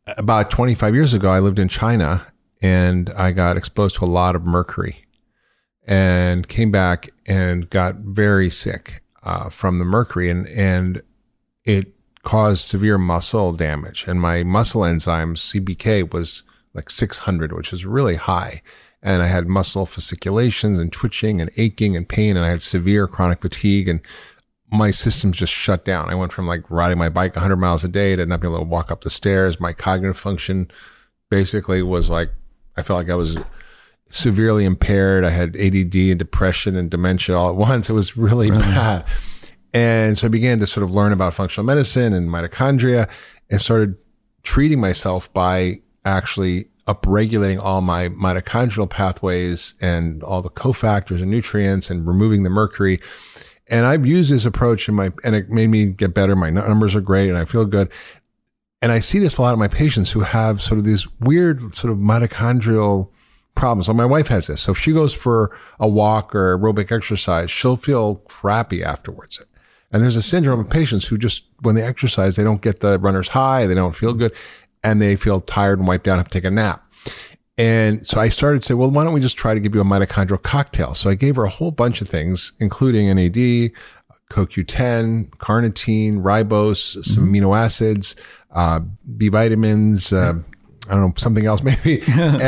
about 25 years ago, I lived in China and I got exposed to a lot of mercury and came back and got very sick from the mercury, and it caused severe muscle damage. And my muscle enzymes, CBK, was like 600, which is really high. And I had muscle fasciculations and twitching and aching and pain, and I had severe chronic fatigue, and my system just shut down. I went from like riding my bike 100 miles a day to not being able to walk up the stairs. My cognitive function basically was like, I felt like I was severely impaired. I had ADD and depression and dementia all at once. It was really bad. And so I began to sort of learn about functional medicine and mitochondria, and started treating myself by actually upregulating all my mitochondrial pathways and all the cofactors and nutrients and removing the mercury. And I've used this approach and it made me get better. My numbers are great and I feel good. And I see this a lot in my patients who have sort of these weird sort of mitochondrial problems. So my wife has this. So if she goes for a walk or aerobic exercise, she'll feel crappy afterwards. And there's a syndrome of patients who just, when they exercise, they don't get the runner's high, they don't feel good, and they feel tired and wiped out and have to take a nap. And so I started to say, well, why don't we just try to give you a mitochondrial cocktail? So I gave her a whole bunch of things, including NAD, CoQ10, carnitine, ribose, some amino acids, B vitamins, I don't know, something else maybe.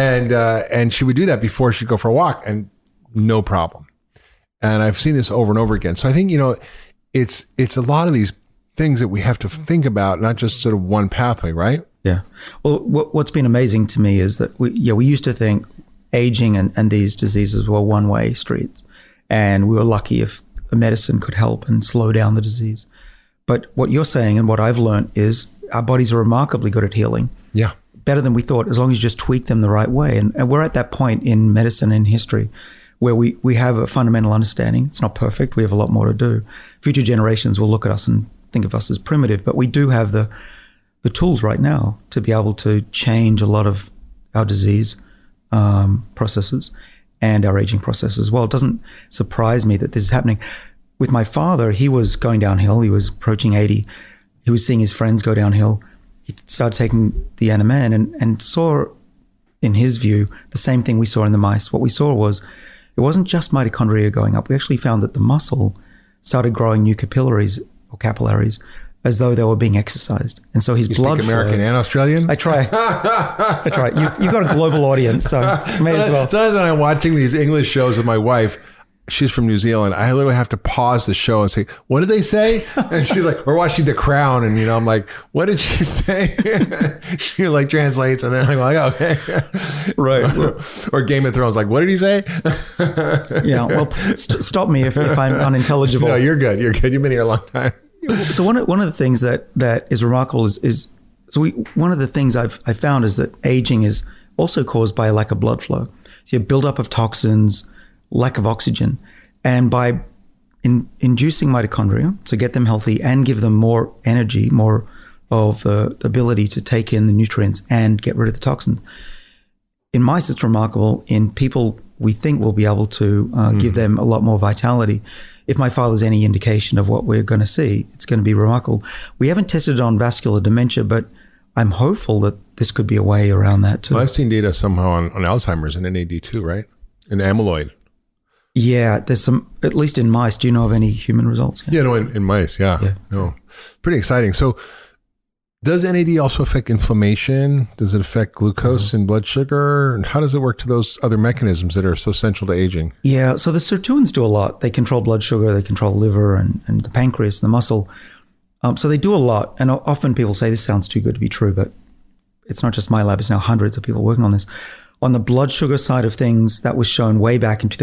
And she would do that before she'd go for a walk, and no problem. And I've seen this over and over again. So I think, it's a lot of these things that we have to think about, not just sort of one pathway, right? Yeah. Well, what's been amazing to me is that we used to think aging and these diseases were one-way streets, and we were lucky if a medicine could help and slow down the disease. But what you're saying and what I've learned is our bodies are remarkably good at healing. Yeah. Better than we thought, as long as you just tweak them the right way. And we're at that point in medicine and history where we have a fundamental understanding. It's not perfect. We have a lot more to do. Future generations will look at us and think of us as primitive, but we do have the tools right now to be able to change a lot of our disease processes and our aging process as well. It doesn't surprise me that this is happening. With my father, he was going downhill. He was approaching 80. He was seeing his friends go downhill. He started taking the NMN and saw, in his view, the same thing we saw in the mice. What we saw was, it wasn't just mitochondria going up. We actually found that the muscle started growing new capillaries or capillaries as though they were being exercised. And so his blood speak American flow, and Australian? I try. You've got a global audience, so may as well. Sometimes when I'm watching these English shows with my wife, she's from New Zealand, I literally have to pause the show and say, what did they say? And she's like, we're watching The Crown. And, I'm like, what did she say? She like translates. And then I'm like, okay. Right. Or Game of Thrones, like, what did he say? Yeah. Well, stop me if I'm unintelligible. No, you're good. You're good. You've been here a long time. So one of the things that is remarkable is one of the things I found is that aging is also caused by a lack of blood flow. So you have buildup of toxins, lack of oxygen, and by inducing mitochondria to get them healthy and give them more energy, more of the ability to take in the nutrients and get rid of the toxins. In mice, it's remarkable. In people, we think we'll be able to give them a lot more vitality. If my father's any indication of what we're going to see, it's going to be remarkable. We haven't tested it on vascular dementia, but I'm hopeful that this could be a way around that too. Well, I've seen data somehow on Alzheimer's and NAD too, right? And amyloid. Yeah, there's some, at least in mice. Do you know of any human results? Yeah, no, in mice, yeah. No, pretty exciting. So does NAD also affect inflammation? Does it affect glucose and blood sugar? And how does it work to those other mechanisms that are so central to aging? Yeah, so the sirtuins do a lot. They control blood sugar, they control the liver and the pancreas and the muscle. So they do a lot. And often people say, this sounds too good to be true, but it's not just my lab. It's now hundreds of people working on this. On the blood sugar side of things, that was shown way back in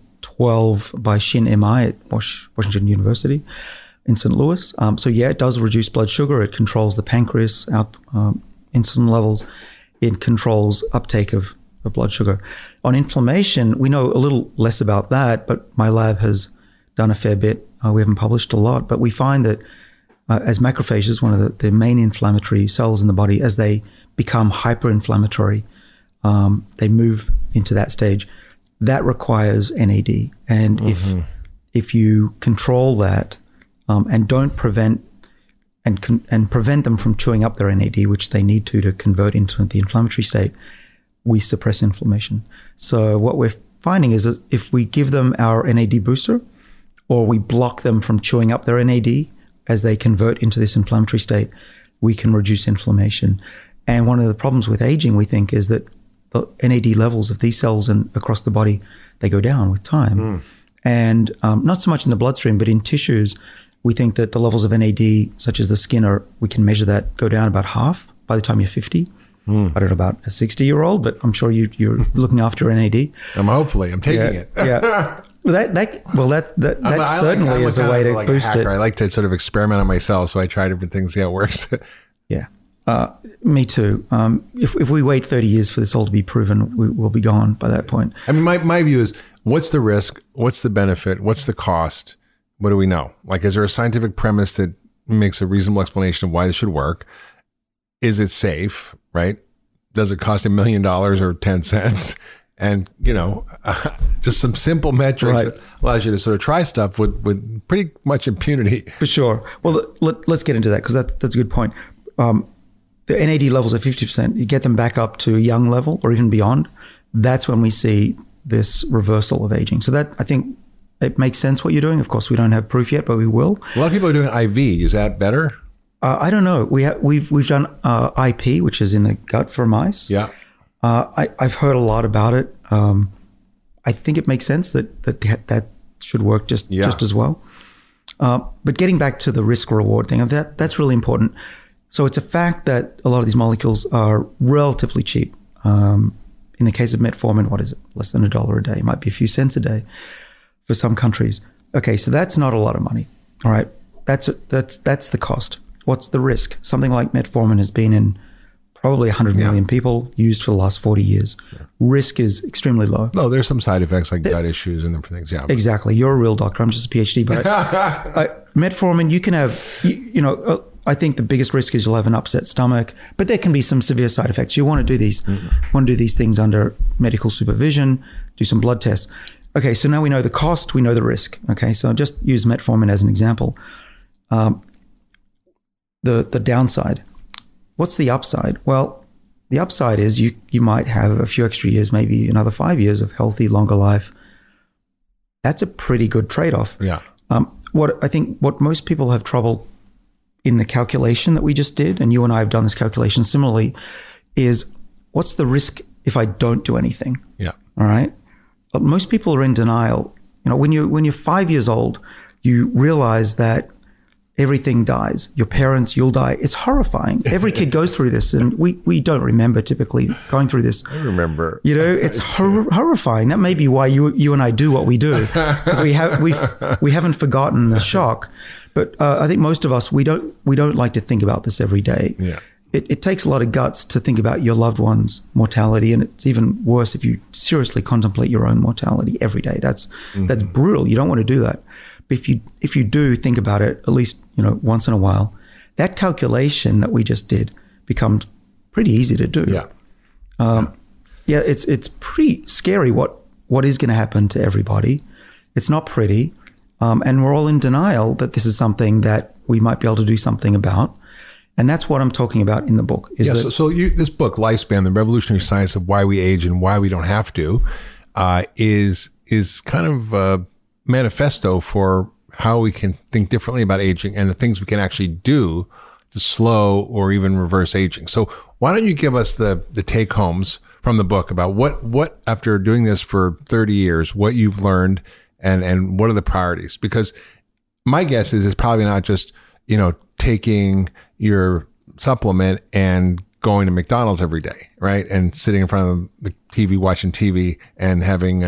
2012 by Shin MI at Washington University in St. Louis. So yeah, it does reduce blood sugar. It controls the pancreas, insulin levels. It controls uptake of blood sugar. On inflammation, we know a little less about that, but my lab has done a fair bit. We haven't published a lot, but we find that as macrophages, one of the main inflammatory cells in the body, as they become hyperinflammatory, they move into that stage. That requires NAD. And if you control that, and don't prevent and prevent them from chewing up their NAD, which they need to convert into the inflammatory state, we suppress inflammation. So what we're finding is that if we give them our NAD booster, or we block them from chewing up their NAD as they convert into this inflammatory state, we can reduce inflammation. And one of the problems with aging, we think, is that the NAD levels of these cells and across the body, they go down with time. And not so much in the bloodstream, but in tissues, we think that the levels of NAD, such as the skin, we can measure that go down about half by the time you're 50. I don't know about a 60-year-old, but I'm sure you're looking after NAD. I'm taking it. Yeah. That certainly is a way to boost it. I like to sort of experiment on myself, so I try different things, see how it works. Yeah. Me too. If we wait 30 years for this all to be proven, we'll be gone by that point. I mean, my view is, what's the risk? What's the benefit? What's the cost? What do we know? Like, is there a scientific premise that makes a reasonable explanation of why this should work? Is it safe, right? Does it cost $1 million or 10 cents? And, just some simple metrics that allows you to sort of try stuff with pretty much impunity. For sure. Well, let's get into that, because that's a good point. The NAD levels are 50%. You get them back up to a young level or even beyond. That's when we see this reversal of aging. So that, I think, it makes sense what you're doing. Of course, we don't have proof yet, but we will. A lot of people are doing IV. Is that better? I don't know. We've done IP, which is in the gut for mice. Yeah. I've heard a lot about it. I think it makes sense that should work just as well. But getting back to the risk reward thing, that's really important. So it's a fact that a lot of these molecules are relatively cheap. In the case of metformin, what is it? Less than $1 a day. It might be a few cents a day for some countries. Okay, so that's not a lot of money. All right, that's the cost. What's the risk? Something like metformin has been in probably 100 million people, used for the last 40 years. Yeah. Risk is extremely low. No, there's some side effects like gut issues and different things. Yeah, exactly. You're a real doctor. I'm just a PhD. But metformin, you can have, I think the biggest risk is you'll have an upset stomach, but there can be some severe side effects. You want to do these, things under medical supervision, do some blood tests. Okay, so now we know the cost, we know the risk. Okay, so just use metformin as an example. The downside. What's the upside? Well, the upside is you might have a few extra years, maybe another 5 years of healthy, longer life. That's a pretty good trade-off. Yeah. What most people have trouble in the calculation that we just did, and you and I have done this calculation similarly, is what's the risk if I don't do anything? Yeah. All right. But most people are in denial. When you're 5 years old, you realize that everything dies. Your parents, you'll die. It's horrifying. Every kid goes through this, and we don't remember typically going through this. I remember. It's horrifying. That may be why you and I do what we do, because we haven't forgotten the shock. But I think most of us we don't like to think about this every day. Yeah. It takes a lot of guts to think about your loved one's mortality, and it's even worse if you seriously contemplate your own mortality every day. That's brutal. You don't want to do that. But if you do think about it, at least once in a while, that calculation that we just did becomes pretty easy to do. Yeah. It's pretty scary what is going to happen to everybody. It's not pretty, and we're all in denial that this is something that we might be able to do something about. And that's what I'm talking about in the book. This book, Lifespan, The Revolutionary Science of Why We Age and Why We Don't Have to, is kind of a manifesto for how we can think differently about aging and the things we can actually do to slow or even reverse aging. So why don't you give us the take homes from the book about what after doing this for 30 years, what you've learned and what are the priorities? Because my guess is it's probably not just, taking your supplement and going to McDonald's every day, right? And sitting in front of the TV, watching TV and having,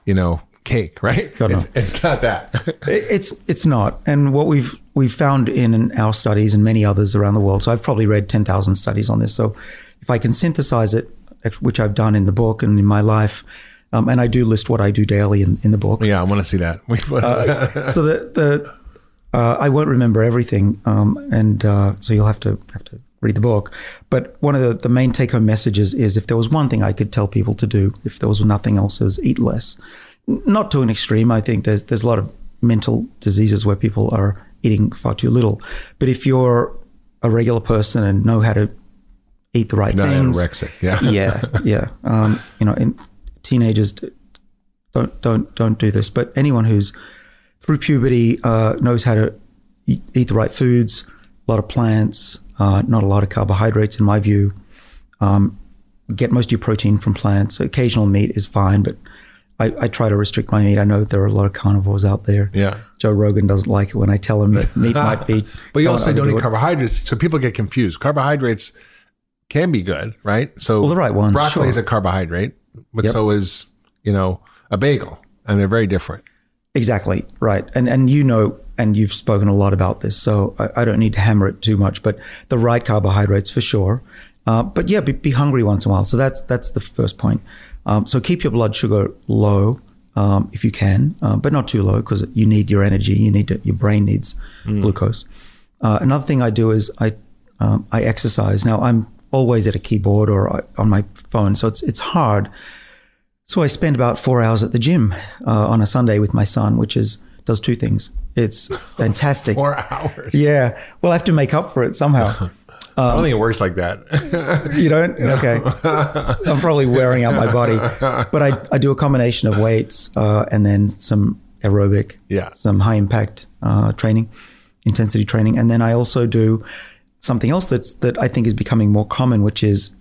cake, right? It's not that. It's not. And what we've found in our studies and many others around the world, so I've probably read 10,000 studies on this. So if I can synthesize it, which I've done in the book and in my life, and I do list what I do daily in the book. Yeah, I want to see that. So I won't remember everything, so you'll have to read the book. But one of the main take-home messages is, if there was one thing I could tell people to do, if there was nothing else, is eat less. Not to an extreme. I think there's a lot of mental diseases where people are eating far too little. But if you're a regular person and know how to eat the right things. Not anorexic, yeah. Yeah. And teenagers don't do this, but anyone who's through puberty knows how to eat the right foods, a lot of plants, not a lot of carbohydrates in my view. Get most of your protein from plants. Occasional meat is fine, but I try to restrict my meat. I know there are a lot of carnivores out there. Yeah. Joe Rogan doesn't like it when I tell him that meat might be. But you also don't eat carbohydrates. So people get confused. Carbohydrates can be good, right? So the right ones. Broccoli is sure. a carbohydrate, but so is, a bagel. And they're very different. Exactly. Right. And and you've spoken a lot about this, so I don't need to hammer it too much, but the right carbohydrates for sure. But yeah, be hungry once in a while. So that's the first point. So keep your blood sugar low if you can, but not too low because you need your energy. Your brain needs glucose. Another thing I do is I exercise. Now I'm always at a keyboard or on my phone, so it's hard. So I spend about 4 hours at the gym on a Sunday with my son, which does two things. It's fantastic. 4 hours. Yeah. Well, I have to make up for it somehow. I don't think it works like that. You don't? No. Okay. I'm probably wearing out my body. But I do a combination of weights and then some aerobic, some high impact training, intensity training. And then I also do something else that I think is becoming more common, which is,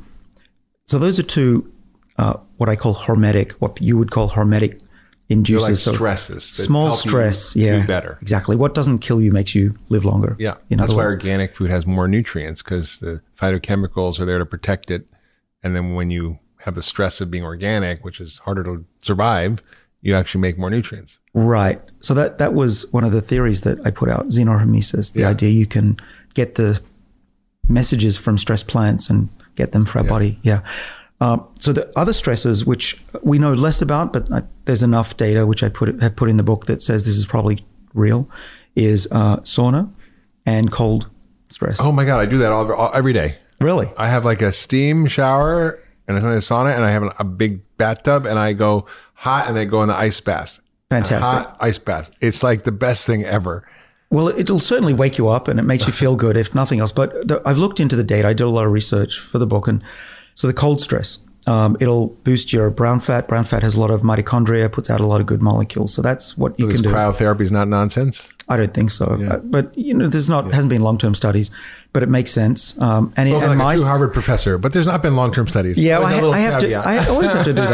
so those are two, what I call hormetic, what you would call hormetic inducers. Like so stresses. Small stress. Do better. Exactly. What doesn't kill you makes you live longer. Yeah. That's why organic food has more nutrients because the phytochemicals are there to protect it. And then when you have the stress of being organic, which is harder to survive, you actually make more nutrients. Right. So that was one of the theories that I put out, xenohomesis, the idea you can get the messages from stress plants and get them for our body. Yeah. So the other stresses, which we know less about, but there's enough data, which I have put in the book that says this is probably real, is sauna and cold stress. Oh my God, I do that every day. Really? I have like a steam shower and a sauna, and I have a big bathtub, and I go hot, and then go in the ice bath. Fantastic. Hot ice bath. It's like the best thing ever. Well, it'll certainly wake you up, and it makes you feel good, if nothing else. But I've looked into the data. I did a lot of research for the book, and so the cold stress, it'll boost your brown fat. Brown fat has a lot of mitochondria, puts out a lot of good molecules. So that's what you can do. Cryotherapy is not nonsense? I don't think so. Yeah. But hasn't been long-term studies, but it makes sense. And like a true Harvard professor, but there's not been long-term studies. Yeah, I always have to do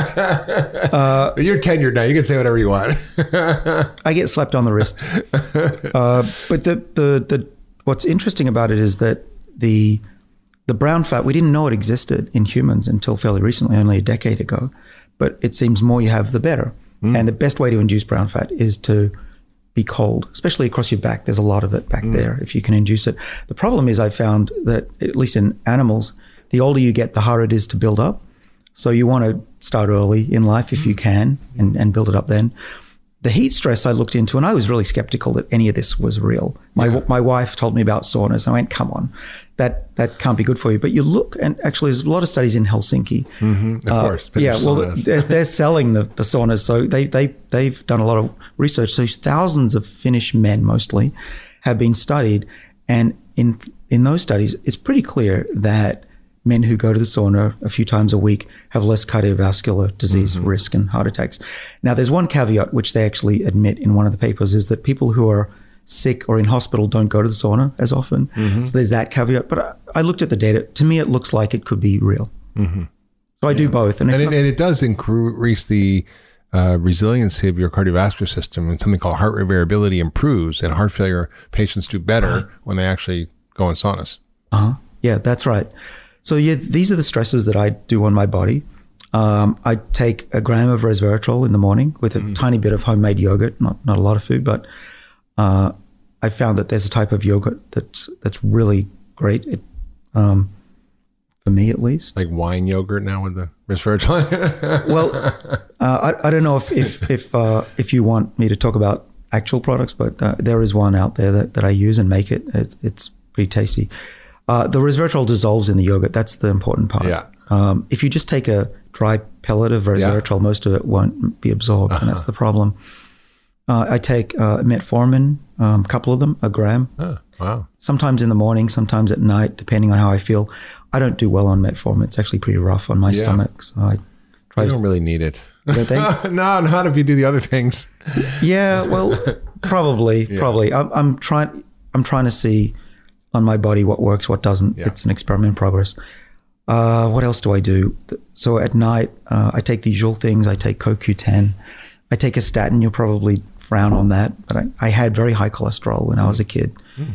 that. You're tenured now. You can say whatever you want. I get slapped on the wrist. But the what's interesting about it is that the brown fat, we didn't know it existed in humans until fairly recently, only a decade ago. But it seems more you have, the better. And the best way to induce brown fat is to be cold, especially across your back. There's a lot of it back there if you can induce it. The problem is I found that, at least in animals, the older you get, the harder it is to build up. So you want to start early in life if you can and build it up then. The heat stress I looked into, and I was really skeptical that any of this was real. My wife told me about saunas. I went, come on, that can't be good for you. But you look, and actually there's a lot of studies in Helsinki. Of course. They're selling the saunas. So they've done a lot of research. So thousands of Finnish men mostly have been studied. And in those studies, it's pretty clear that men who go to the sauna a few times a week have less cardiovascular disease risk and heart attacks. Now, there's one caveat which they actually admit in one of the papers, is that people who are sick or in hospital don't go to the sauna as often. So there's that caveat. But I looked at the data. To me, it looks like it could be real. So I do both. And it does increase the resiliency of your cardiovascular system, and something called heart rate variability improves, and heart failure patients do better when they actually go in saunas. Yeah, that's right. So these are the stresses that I do on my body. I take a gram of resveratrol in the morning with a tiny bit of homemade yogurt, not a lot of food, but I found that there's a type of yogurt that's really great. It, for me at least. Like wine yogurt now with the resveratrol? Well, I don't know if you want me to talk about actual products, but there is one out there that I use and make it. It's pretty tasty. The resveratrol dissolves in the yogurt. That's the important part. Yeah. If you just take a dry pellet of resveratrol, most of it won't be absorbed, and that's the problem. I take metformin, a couple of them, a gram. Wow. Sometimes in the morning, sometimes at night, depending on how I feel. I don't do well on metformin. It's actually pretty rough on my stomach. So I try. You don't really need it. You think? No, not if you do the other things. Yeah, well, probably. I'm trying to see on my body what works, what doesn't. Yeah. It's an experiment in progress. What else do I do? So at night, I take the usual things. I take CoQ10. I take a statin. You'll probably frown on that, but I had very high cholesterol when I was a kid.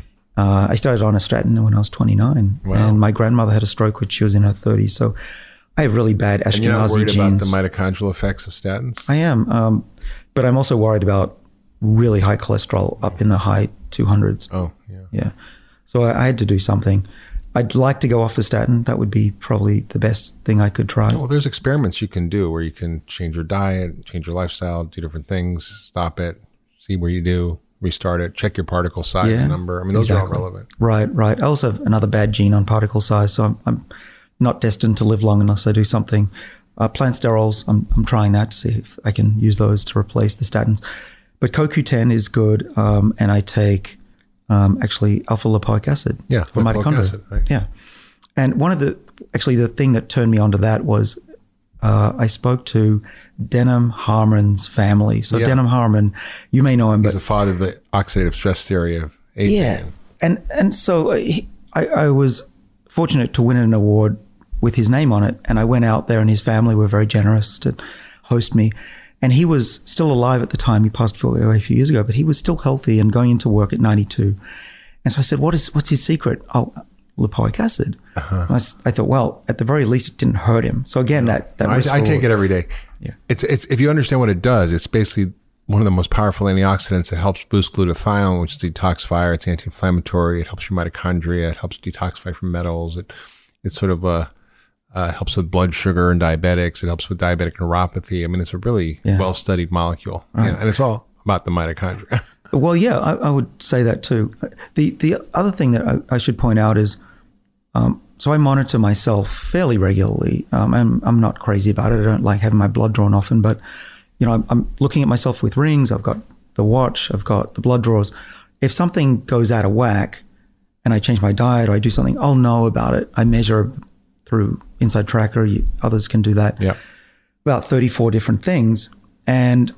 I started on a statin when I was 29, and my grandmother had a stroke when she was in her 30s. So I have really bad Ashkenazi genes. And you're not worried about the mitochondrial effects of statins? I am, but I'm also worried about really high cholesterol up in the high 200s. Oh, yeah. So I had to do something. I'd like to go off the statin. That would be probably the best thing I could try. Well, there's experiments you can do where you can change your diet, change your lifestyle, do different things, stop it, see where you do, restart it, check your particle size number. I mean, those are all relevant. Right. I also have another bad gene on particle size, so I'm not destined to live long unless I do something. Plant sterols, I'm trying that to see if I can use those to replace the statins. But CoQ10 is good, and I take actually alpha lipoic acid for mitochondria. Acid, right? Yeah. And the thing that turned me onto that was I spoke to Denham Harmon's family. So Denham Harmon, you may know him. He's the father of the oxidative stress theory of aging. Yeah. And so I was fortunate to win an award with his name on it. And I went out there, and his family were very generous to host me. And he was still alive at the time. He passed away a few years ago, but he was still healthy and going into work at 92. And so I said, what's his secret? Oh, lipoic acid. Uh-huh. I thought, well, at the very least, it didn't hurt him. So again, I take it every day. Yeah. It's if you understand what it does, it's basically one of the most powerful antioxidants. It helps boost glutathione, which is detoxifier. It's anti-inflammatory. It helps your mitochondria. It helps detoxify from metals. It's sort of helps with blood sugar and diabetics. It helps with diabetic neuropathy. I mean, it's a really well-studied molecule. Right. Yeah, and it's all about the mitochondria. Well, yeah, I would say that too. The other thing that I should point out is, so I monitor myself fairly regularly. I'm not crazy about it. I don't like having my blood drawn often, but I'm looking at myself with rings. I've got the watch. I've got the blood draws. If something goes out of whack and I change my diet or I do something, I'll know about it. I measure through Inside Tracker. Others can do that. Yeah. About 34 different things. And,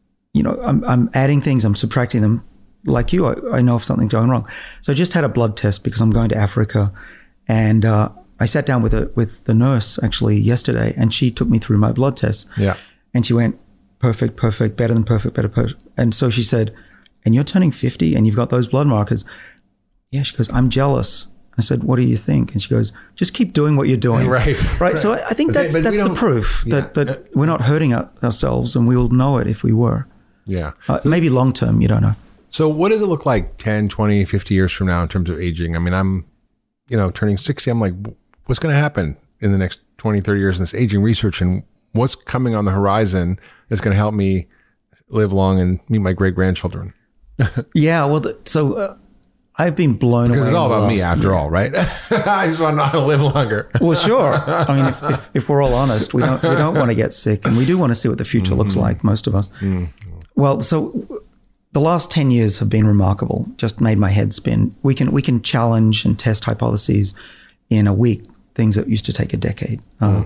I'm adding things, I'm subtracting them. Like you, I know if something's going wrong. So I just had a blood test because I'm going to Africa. And I sat down with the nurse actually yesterday, and she took me through my blood tests. Yeah. And she went, perfect, better than perfect, better, perfect. And so she said, and you're turning 50 and you've got those blood markers. Yeah, she goes, I'm jealous. I said, what do you think? And she goes, just keep doing what you're doing. Right. So I think that's the proof that we're not hurting ourselves, and we'll know it if we were. Yeah. Maybe long term, you don't know. So what does it look like 10, 20, 50 years from now in terms of aging? I mean, I'm, turning 60. I'm like, what's going to happen in the next 20, 30 years in this aging research, and what's coming on the horizon is going to help me live long and meet my great-grandchildren? Yeah. Well, I've been blown away. Because it's all about me after all, right? I just want to live longer. Well, sure. I mean, if we're all honest, we don't want to get sick, and we do want to see what the future looks like, most of us. Mm-hmm. Well, so the last 10 years have been remarkable. Just made my head spin. We can challenge and test hypotheses in a week, things that used to take a decade.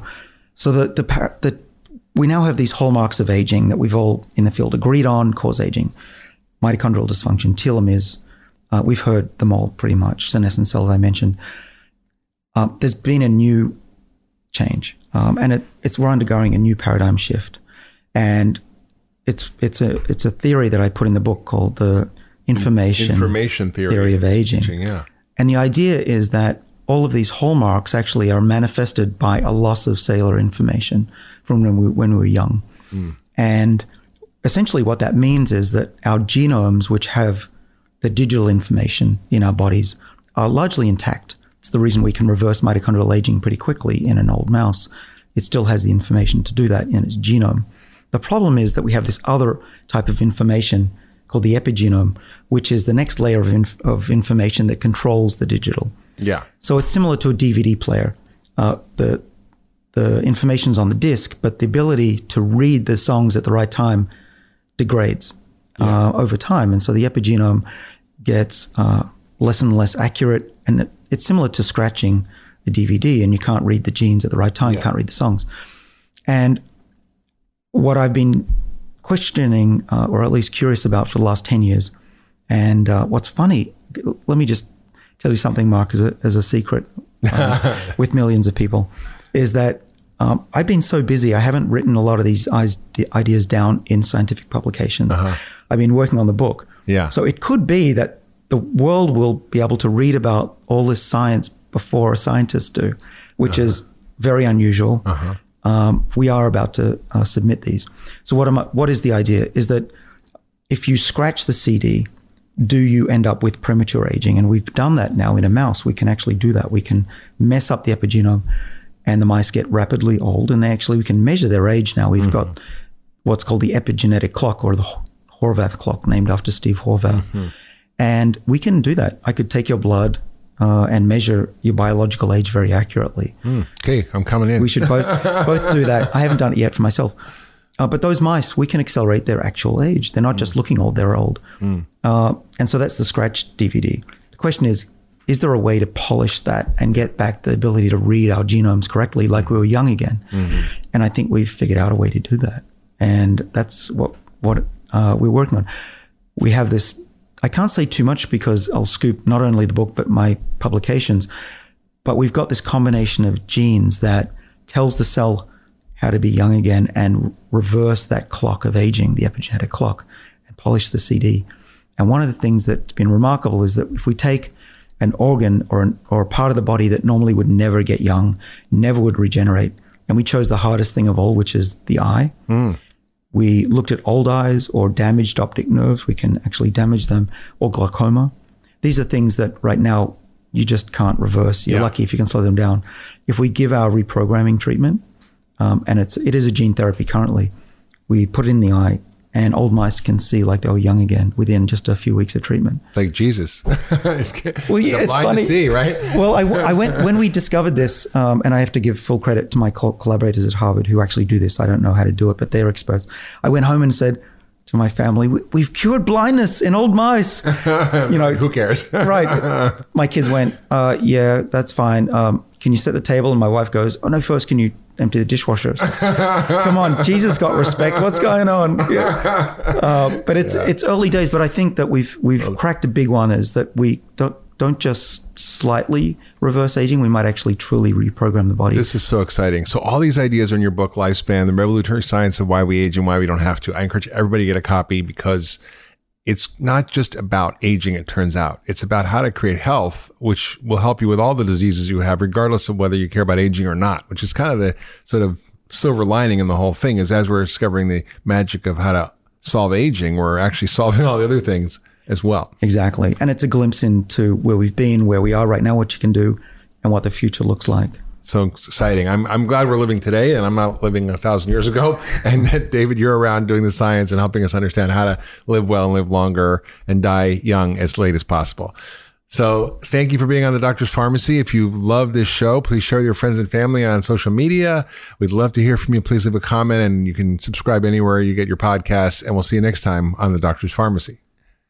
So we now have these hallmarks of aging that we've all in the field agreed on cause aging: mitochondrial dysfunction, telomeres. We've heard them all pretty much. Senescent cells I mentioned. There's been a new change, and we're undergoing a new paradigm shift, and it's a theory that I put in the book called the information theory of aging. Yeah. And the idea is that all of these hallmarks actually are manifested by a loss of cellular information from when we were young, and essentially what that means is that our genomes, which have the digital information in our bodies, are largely intact. It's the reason we can reverse mitochondrial aging pretty quickly in an old mouse. It still has the information to do that in its genome. The problem is that we have this other type of information called the epigenome, which is the next layer of information that controls the digital. Yeah. So it's similar to a DVD player. The information's on the disc, but the ability to read the songs at the right time degrades over time. And so the epigenome gets less and less accurate. And it's similar to scratching the DVD, and you can't read the genes at the right time. You can't read the songs. And what I've been questioning, or at least curious about for the last 10 years, and what's funny, let me just tell you something, Mark, as a secret with millions of people, is that I've been so busy, I haven't written a lot of these ideas down in scientific publications. I've been working on the book. So it could be that the world will be able to read about all this science before scientists do, which is very unusual. We are about to submit these. So what is the idea? Is that if you scratch the CD, do you end up with premature aging? And we've done that now in a mouse. We can actually do that. We can mess up the epigenome, and the mice get rapidly old, and we can measure their age now. We've got what's called the epigenetic clock, or the Horvath clock, named after Steve Horvath. And we can do that. I could take your blood and measure your biological age very accurately. Okay, I'm coming in. We should both do that. I haven't done it yet for myself. But those mice, we can accelerate their actual age. They're not just looking old, they're old. And so that's the scratch DVD. The question is there a way to polish that and get back the ability to read our genomes correctly like we were young again? And I think we've figured out a way to do that. And that's what we're working on. We have this, I can't say too much because I'll scoop not only the book, but my publications, but we've got this combination of genes that tells the cell how to be young again and reverse that clock of aging, the epigenetic clock, and polish the CD. And one of the things that's been remarkable is that if we take an organ or a part of the body that normally would never get young, never would regenerate, and we chose the hardest thing of all, which is the eye. We looked at old eyes or damaged optic nerves. We can actually damage them, or glaucoma. These are things that right now you just can't reverse. You're lucky if you can slow them down. If we give our reprogramming treatment, and it is a gene therapy currently, we put it in the eye, and old mice can see like they were young again within just a few weeks of treatment. It's like Jesus. Well, yeah, it's funny to see, right? Well, I went when we discovered this, and I have to give full credit to my collaborators at Harvard who actually do this. I don't know how to do it, but they're experts. I went home and said to my family, "We've cured blindness in old mice." Who cares? Right. My kids went, "Yeah, that's fine. Can you set the table?" And my wife goes, "Oh no, first can you empty the dishwasher?" So, come on, Jesus got respect. What's going on? But it's early days. But I think that we've cracked a big one, is that we don't just slightly reverse aging. We might actually truly reprogram the body. This is so exciting. So all these ideas are in your book, Lifespan: The Revolutionary Science of Why We Age and Why We Don't Have to. I encourage everybody to get a copy, because it's not just about aging, it turns out. It's about how to create health, which will help you with all the diseases you have, regardless of whether you care about aging or not, which is kind of the sort of silver lining in the whole thing, is as we're discovering the magic of how to solve aging, we're actually solving all the other things as well. Exactly. And it's a glimpse into where we've been, where we are right now, what you can do, and what the future looks like. So exciting. I'm glad we're living today, and I'm not living 1,000 years ago. And that, David, you're around doing the science and helping us understand how to live well and live longer and die young as late as possible. So thank you for being on the Doctor's Pharmacy. If you love this show, please share with your friends and family on social media. We'd love to hear from you. Please leave a comment, and you can subscribe anywhere you get your podcasts. And we'll see you next time on the Doctor's Pharmacy.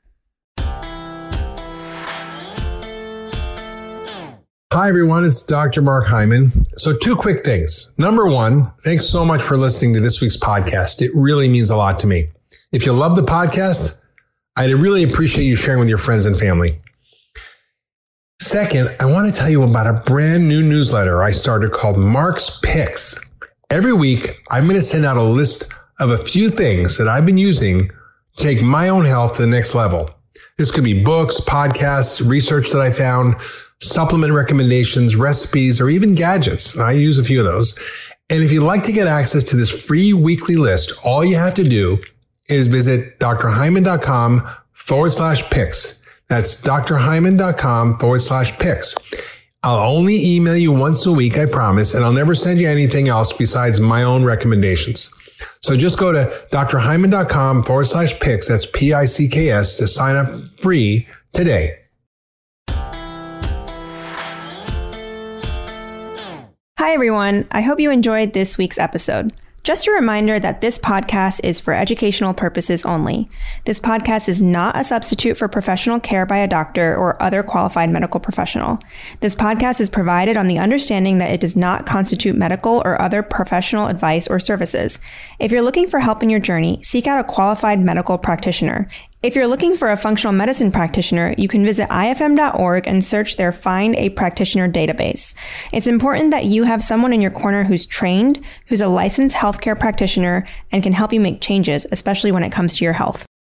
Hi, everyone. It's Dr. Mark Hyman. So 2 quick things. Number 1, thanks so much for listening to this week's podcast. It really means a lot to me. If you love the podcast, I'd really appreciate you sharing with your friends and family. Second, I want to tell you about a brand new newsletter I started called Mark's Picks. Every week, I'm going to send out a list of a few things that I've been using to take my own health to the next level. This could be books, podcasts, research that I found, supplement recommendations, recipes, or even gadgets. I use a few of those. And if you'd like to get access to this free weekly list, all you have to do is visit drhyman.com/picks. That's drhyman.com/picks. I'll only email you once a week, I promise, and I'll never send you anything else besides my own recommendations. So just go to drhyman.com/picks, that's PICKS, to sign up free today. Hi, everyone. I hope you enjoyed this week's episode. Just a reminder that this podcast is for educational purposes only. This podcast is not a substitute for professional care by a doctor or other qualified medical professional. This podcast is provided on the understanding that it does not constitute medical or other professional advice or services. If you're looking for help in your journey, seek out a qualified medical practitioner. If you're looking for a functional medicine practitioner, you can visit ifm.org and search their Find a Practitioner database. It's important that you have someone in your corner who's trained, who's a licensed healthcare practitioner, and can help you make changes, especially when it comes to your health.